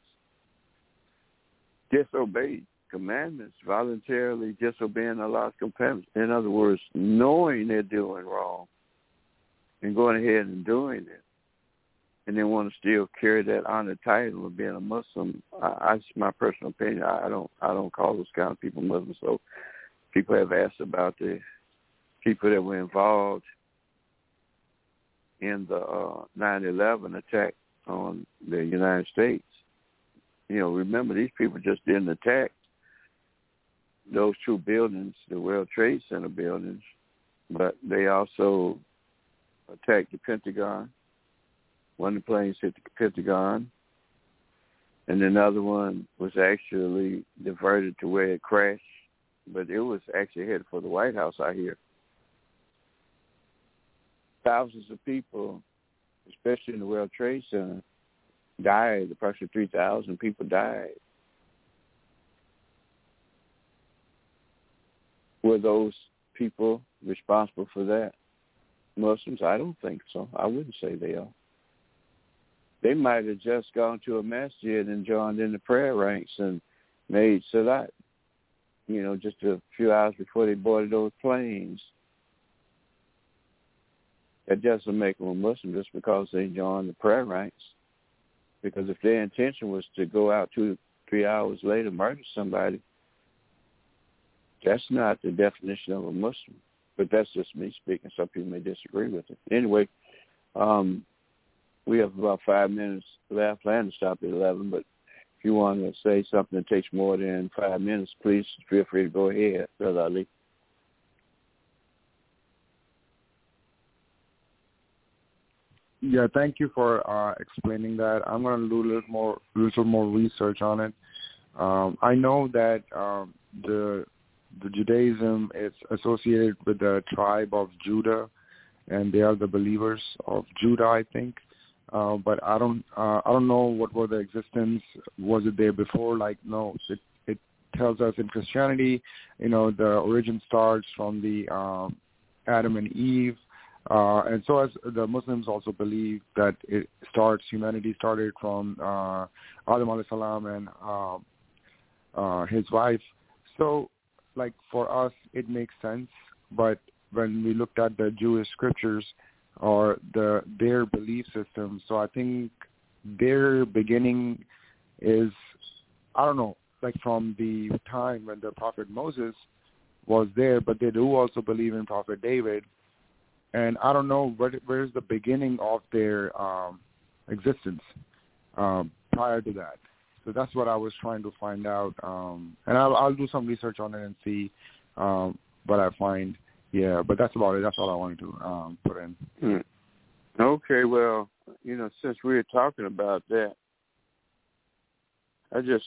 disobey commandments, voluntarily disobeying Allah's commandments. In other words, knowing they're doing wrong and going ahead and doing it, and they want to still carry that honor title of being a Muslim. It's my personal opinion. I don't call those kind of people Muslims. So people have asked about the people that were involved in the 9/11 attack on the United States. Remember, these people just didn't attack those two buildings, the World Trade Center buildings, but they also attacked the Pentagon. One of the planes hit the Pentagon, and another one was actually diverted to where it crashed, but it was actually headed for the White House, I hear. thousands of people, especially in the World Trade Center, died. Approximately 3,000 people died. Were those people responsible for that? Muslims? I don't think so. I wouldn't say they are. They might have just gone to a masjid and joined in the prayer ranks and made salat, just a few hours before they boarded those planes. That doesn't make them a Muslim just because they joined the prayer ranks. Because if their intention was to go out 2-3 hours later, murder somebody, that's not the definition of a Muslim. But that's just me speaking. Some people may disagree with it. Anyway, we have about 5 minutes left. I plan to stop at 11, but if you want to say something that takes more than 5 minutes, please feel free to go ahead, Brother Ali. Yeah, thank you for explaining that. I'm going to do a little more research on it. I know that the Judaism is associated with the tribe of Judah, and they are the believers of Judah, I think. But I don't know what were the existence. Was it there before? No, it tells us in Christianity, the origin starts from the Adam and Eve. And so as the Muslims also believe that humanity started from Adam alayhi salam and his wife. So, for us, it makes sense. But when we looked at the Jewish scriptures or their belief system, so I think their beginning is, I don't know, from the time when the Prophet Moses was there, but they do also believe in Prophet David. And I don't know where's the beginning of their existence prior to that. So that's what I was trying to find out. And I'll do some research on it and see what I find. Yeah, but that's about it. That's all I wanted to put in. Okay, well, since we were talking about that, I just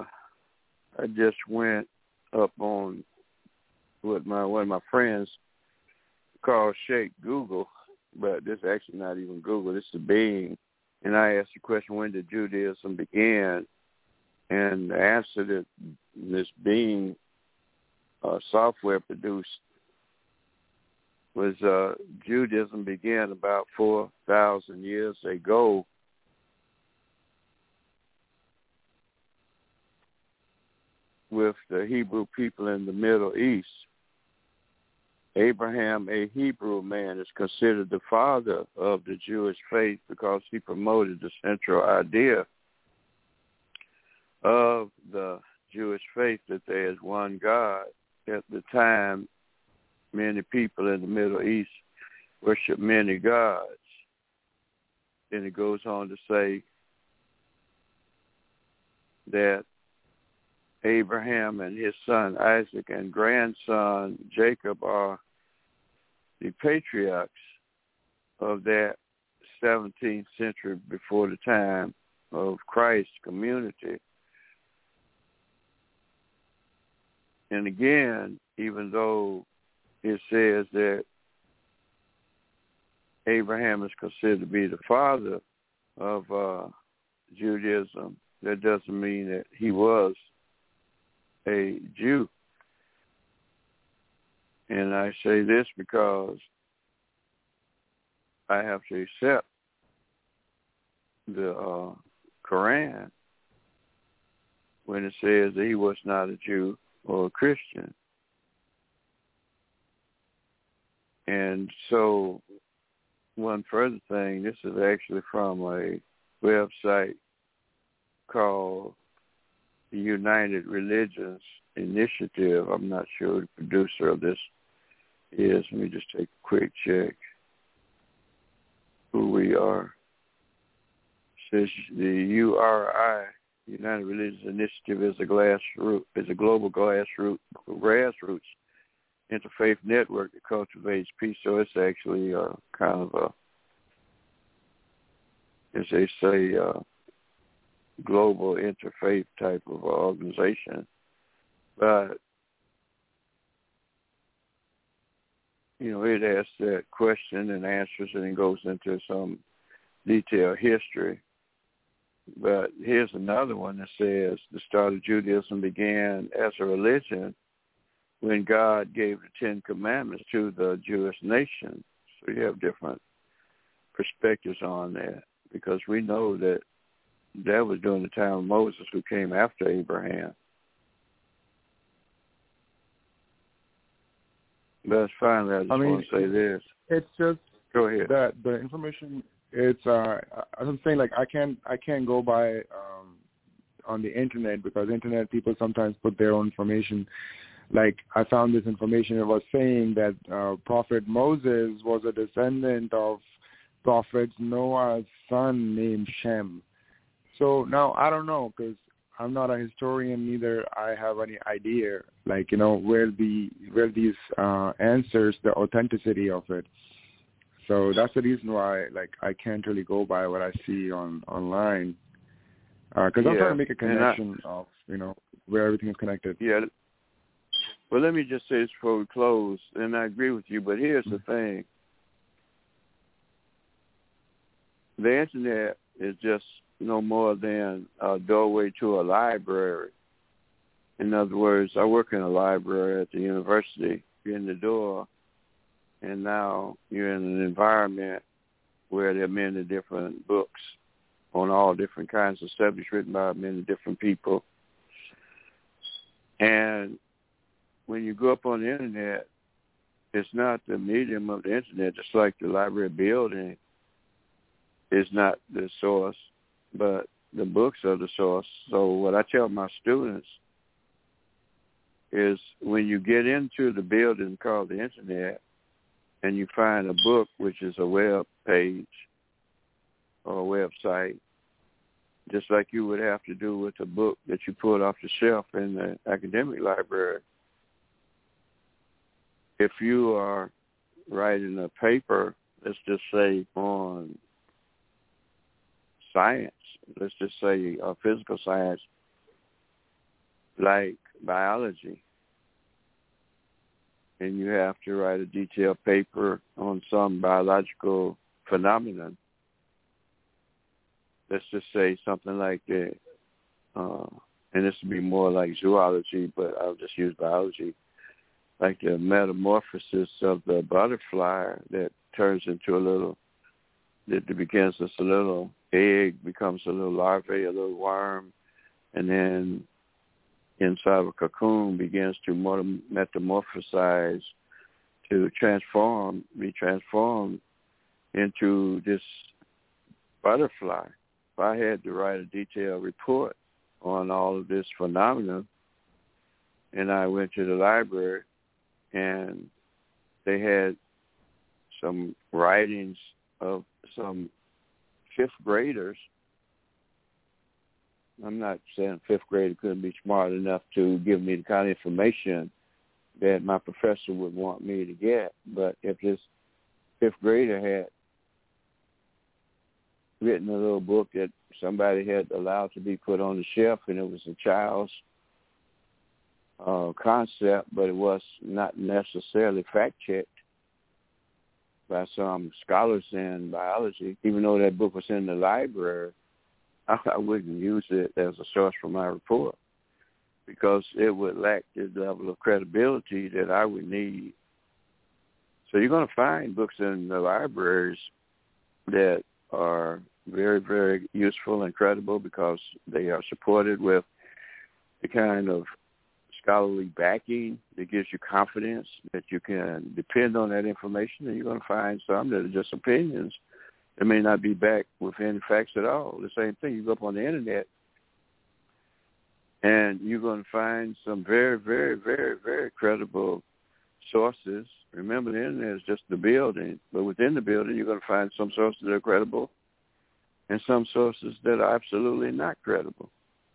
went up on what one of my friends called Sheikh Google, but this is actually not even Google. This is Bing. And I asked the question, when did Judaism begin? And the answer that this Bing software produced was Judaism began about 4,000 years ago. With the Hebrew people in the Middle East. Abraham, a Hebrew man, is considered the father of the Jewish faith because he promoted the central idea of the Jewish faith that there is one God. At the time, many people in the Middle East worship many gods. And it goes on to say that Abraham and his son Isaac and grandson Jacob are the patriarchs of that 17th century before the time of Christ's community. And again, even though it says that Abraham is considered to be the father of Judaism, that doesn't mean that he was a Jew. And I say this because I have to accept the Quran when it says that he was not a Jew or a Christian. And so one further thing, this is actually from a website called the United Religions Initiative. I'm not sure who the producer of this is. Let me just take a quick check who we are. It says the URI, United Religions Initiative, is a global grassroots interfaith network that cultivates peace. So it's actually kind of a, as they say, global interfaith type of organization. But it asks that question and answers it and goes into some detailed history. But here's another one that says the start of Judaism began as a religion when God gave the Ten Commandments to the Jewish nation. So you have different perspectives on that, because we know that was during the time of Moses, who came after Abraham. But finally, I want to say this. It's just go ahead. That the information. It's I'm saying, like, I can't go by on the internet, because internet people sometimes put their own information. Like, I found this information. It was saying that Prophet Moses was a descendant of Prophet Noah's son named Shem. So now I don't know, because I'm not a historian, neither I have any idea, like, where these answers, the authenticity of it. So that's the reason why, like, I can't really go by what I see online, because I'm trying to make a connection of, where everything is connected. Yeah. Well, let me just say this before we close, and I agree with you, but here's the thing. The internet is just no more than a doorway to a library. In other words, I work in a library at the university. You're in the door, and now you're in an environment where there are many different books on all different kinds of subjects written by many different people. And when you go up on the internet, it's not the medium of the internet, just like the library building is not the source, but the books are the source. So what I tell my students is, when you get into the building called the internet and you find a book, which is a web page or a website, just like you would have to do with a book that you pulled off the shelf in the academic library. If you are writing a paper, let's just say on science, let's just say physical science, like biology, and you have to write a detailed paper on some biological phenomenon, let's just say something like that, and this would be more like zoology, but I'll just use biology, like the metamorphosis of the butterfly that turns into that begins as a little egg, becomes a little larvae, a little worm, and then inside of a cocoon begins to metamorphosize, to be transformed into this butterfly. If I had to write a detailed report on all of this phenomenon, and I went to the library and they had some writings of some fifth graders. I'm not saying fifth grader couldn't be smart enough to give me the kind of information that my professor would want me to get, but if this fifth grader had written a little book that somebody had allowed to be put on the shelf, and it was a child's concept, but it was not necessarily fact-checked by some scholars in biology, even though that book was in the library, I wouldn't use it as a source for my report, because it would lack the level of credibility that I would need. So you're going to find books in the libraries that are very, very useful and credible, because they are supported with the kind of scholarly backing that gives you confidence that you can depend on that information, and you're going to find some that are just opinions that may not be backed with any facts at all. The same thing, you go up on the internet and you're going to find some very, very, very, very credible sources. Remember, the internet is just the building, but within the building you're going to find some sources that are credible and some sources that are absolutely not credible.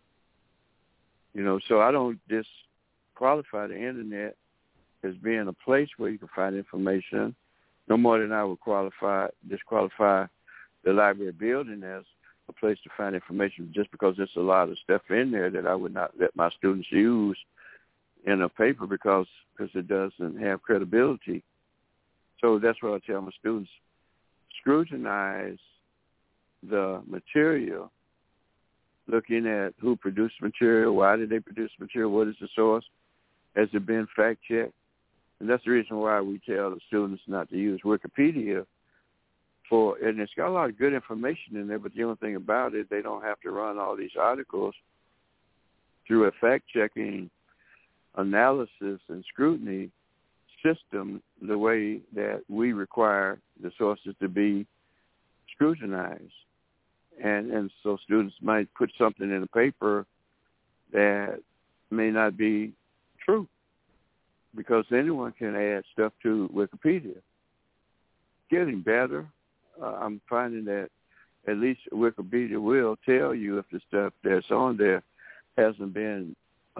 So I don't disqualify the internet as being a place where you can find information, no more than I would disqualify the library building as a place to find information, just because there's a lot of stuff in there that I would not let my students use in a paper because it doesn't have credibility. So that's what I tell my students. Scrutinize the material, looking at who produced material, why did they produce material, what is the source, has it been fact-checked? And that's the reason why we tell the students not to use Wikipedia and it's got a lot of good information in there, but the only thing about it, they don't have to run all these articles through a fact-checking analysis and scrutiny system the way that we require the sources to be scrutinized. And so students might put something in a paper that may not be true because anyone can add stuff to Wikipedia. Getting better. I'm finding that at least Wikipedia will tell you if the stuff that's on there hasn't been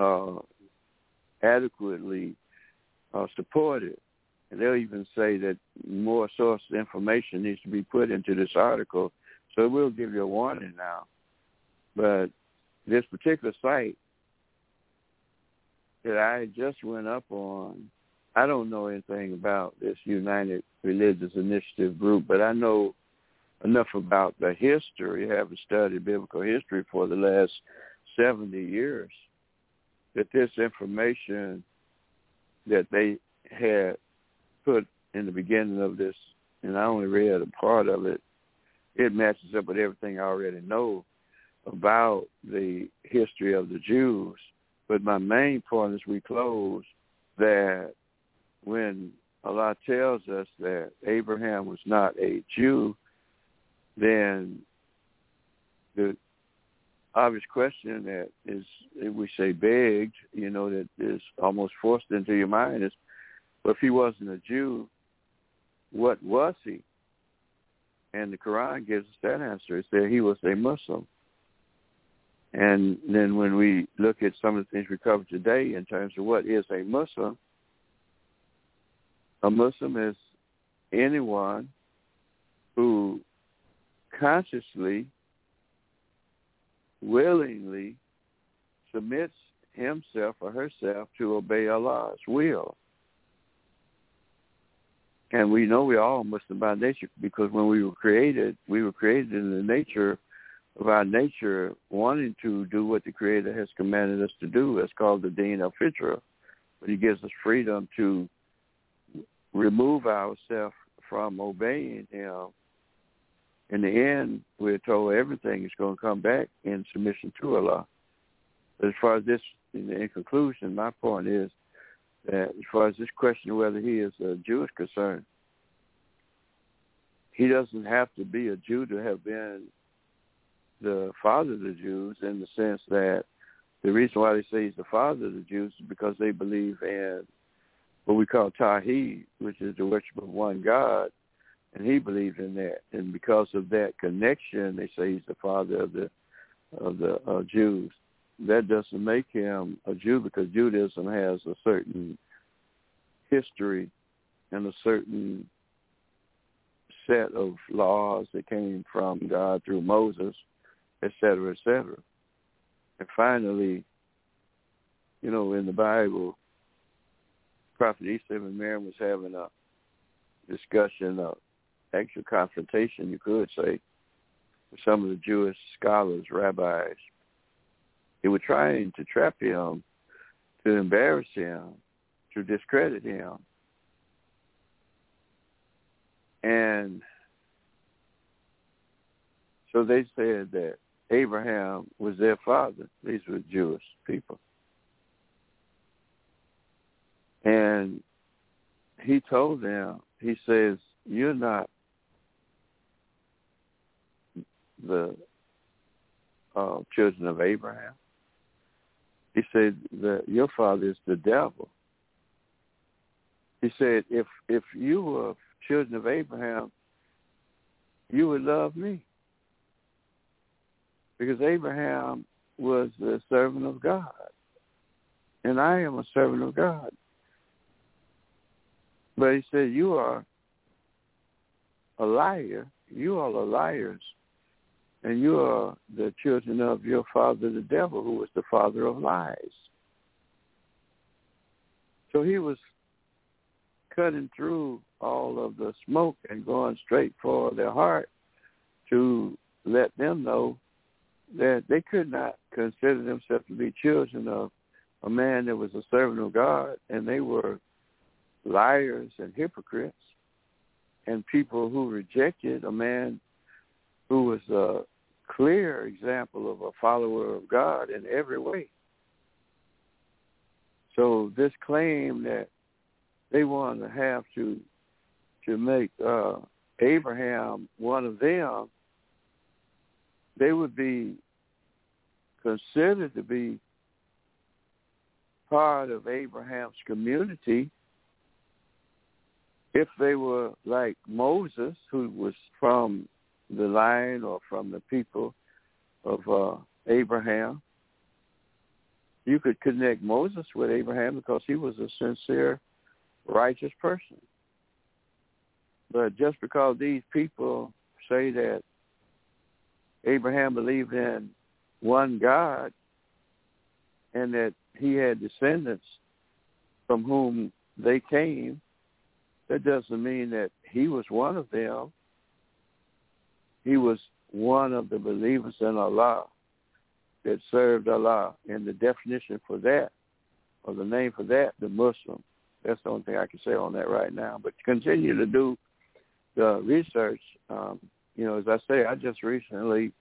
adequately supported. And they'll even say that more source information needs to be put into this article. So it will give you a warning now. But this particular site that I just went up on, I don't know anything about this United Religious Initiative group, but I know enough about the history, having studied biblical history for the last 70 years, that this information that they had put in the beginning of this, and I only read a part of it, it matches up with everything I already know about the history of the Jews. But my main point as we close, that when Allah tells us that Abraham was not a Jew, then the obvious question that is, we say begged, that is almost forced into your mind is, well, if he wasn't a Jew, what was he? And the Quran gives us that answer. It says he was a Muslim. And then when we look at some of the things we covered today in terms of what is a Muslim is anyone who consciously, willingly submits himself or herself to obey Allah's will. And we know we're all Muslim by nature because when we were created in the nature of our nature wanting to do what the Creator has commanded us to do. That's called the Deen al-Fitra. But he gives us freedom to remove ourselves from obeying him. In the end, we're told everything is going to come back in submission to Allah. But as far as this, in conclusion, my point is that as far as this question of whether he is a Jew is concerned, he doesn't have to be a Jew to have been the father of the Jews, in the sense that the reason why they say he's the father of the Jews is because they believe in what we call Tawheed, which is the worship of one God, and he believed in that. And because of that connection, they say he's the father of the Jews. That doesn't make him a Jew because Judaism has a certain history and a certain set of laws that came from God through Moses, et cetera, et cetera. And finally, in the Bible, Prophet Isa and Miriam was having a discussion, actual confrontation, you could say, with some of the Jewish scholars, rabbis. They were trying to trap him, to embarrass him, to discredit him. And so they said that Abraham was their father. These were Jewish people. And he told them, he says, you're not the children of Abraham. He said that your father is the devil. He said, if you were children of Abraham, you would love me. Because Abraham was the servant of God. And I am a servant of God. But he said, you are a liar. You all are liars. And you are the children of your father, the devil, who was the father of lies. So he was cutting through all of the smoke and going straight for their heart to let them know that they could not consider themselves to be children of a man that was a servant of God, and they were liars and hypocrites and people who rejected a man who was a clear example of a follower of God in every way. So this claim that they want to have to make Abraham one of them, they would be considered to be part of Abraham's community if they were like Moses, who was from the line or from the people of Abraham. You could connect Moses with Abraham because he was a sincere, righteous person. But just because these people say that Abraham believed in one God and that he had descendants from whom they came, that doesn't mean that he was one of them. He was one of the believers in Allah that served Allah. And the definition for that, or the name for that, the Muslim. That's the only thing I can say on that right now. But continue to do the research. As I say, I just recently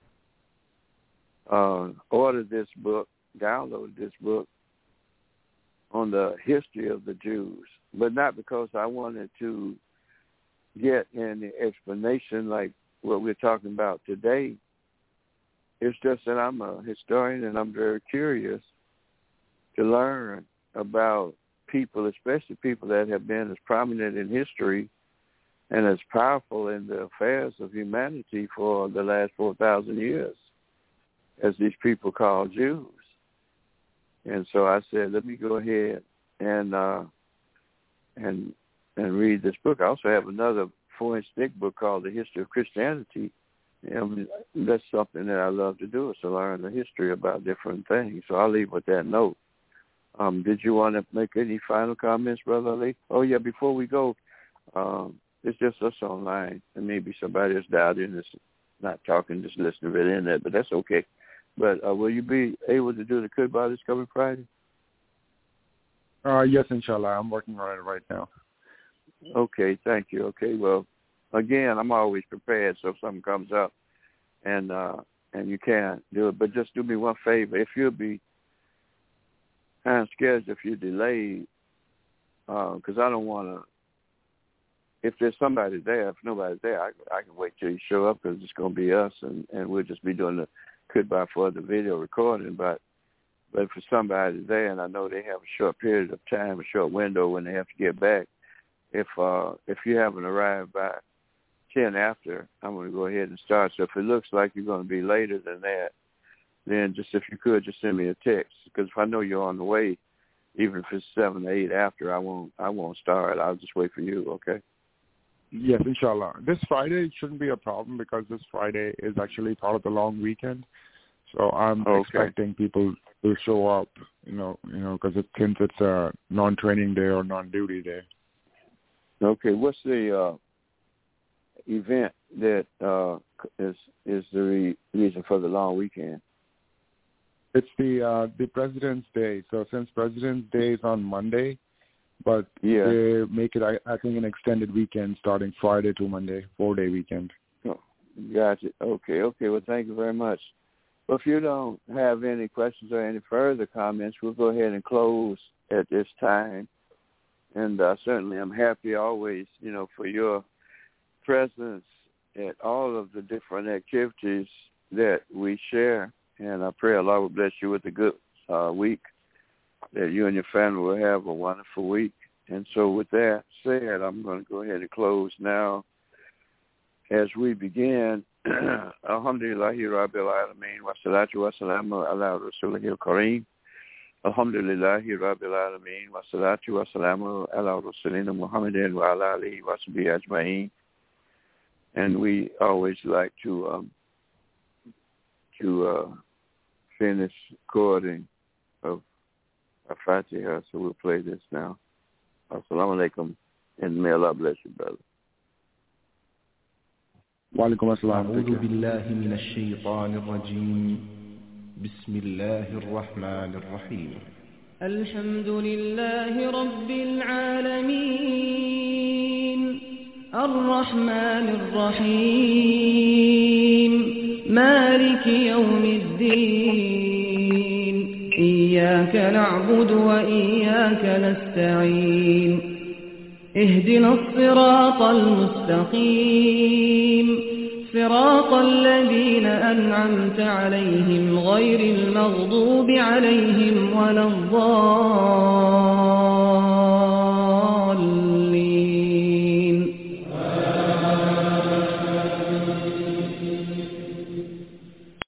ordered this book, downloaded this book on the history of the Jews, but not because I wanted to get any explanation like what we're talking about today. It's just that I'm a historian and I'm very curious to learn about people, especially people that have been as prominent in history and as powerful in the affairs of humanity for the last 4,000 years, as these people call Jews. And so I said, let me go ahead and read this book. I also have another 4-inch thick book called The History of Christianity. And that's something that I love to do, is to learn the history about different things. So I'll leave with that note. Did you want to make any final comments, Brother Ali? Oh, yeah, before we go, it's just us online, and maybe somebody that's dialed in that's not talking, just listening to the internet, but that's okay. But will you be able to do the Khutbah this coming Friday? Yes, inshallah. I'm working on it right now. Okay, thank you. Okay, well, again, I'm always prepared, so if something comes up and you can't do it, but just do me one favor. If you'll be kind of scared if you're delayed, because I don't want to, if there's somebody there, if nobody's there, I can wait till you show up, because it's going to be us, and we'll just be doing the Khutbah for the video recording. But if somebody's there, and I know they have a short period of time, a short window when they have to get back, if you haven't arrived by 10 after, I'm going to go ahead and start. So if it looks like you're going to be later than that, then just, if you could, just send me a text, because if I know you're on the way, even if it's 7 or 8 after, I won't start. I'll just wait for you. Okay. Yes, inshallah. This Friday shouldn't be a problem, because this Friday is actually part of the long weekend. So I'm expecting people to show up, because since it's a non-training day or non-duty day. Okay. What's the event that is the reason for the long weekend? It's the President's Day. So since President's Day is on Monday, but they make it, I think, an extended weekend starting Friday to Monday, 4-day weekend. Oh, gotcha. Okay. Well, thank you very much. Well, if you don't have any questions or any further comments, we'll go ahead and close at this time. And certainly I'm happy always, for your presence at all of the different activities that we share. And I pray Allah will bless you with a good week, that you and your family will have a wonderful week. And so with that said, I'm going to go ahead and close now. As we begin, Alhamdulillahi Rabbil Alameen, wa salatu wa salamu ala Rasulihil Kareem. Alhamdulillahi Rabbil Alameen, wa salatu wa salamu ala Rasulina Muhammadin wa ala alihi wa sahbihi ajma'in. And we always like to finish recording of Al-Fatiha, so we'll play this now. Assalamu alaikum And may Allah bless you, brother. وعليكم السلام. أعوذ بالله من الشيطان الرجيم بسم الله الرحمن الرحيم الحمد لله رب العالمين الرحمن الرحيم مالك يوم الدين إياك نعبد وإياك نستعين اهدنا الصراط المستقيم صراط الذين أنعمت عليهم غير المغضوب عليهم ولا الضالين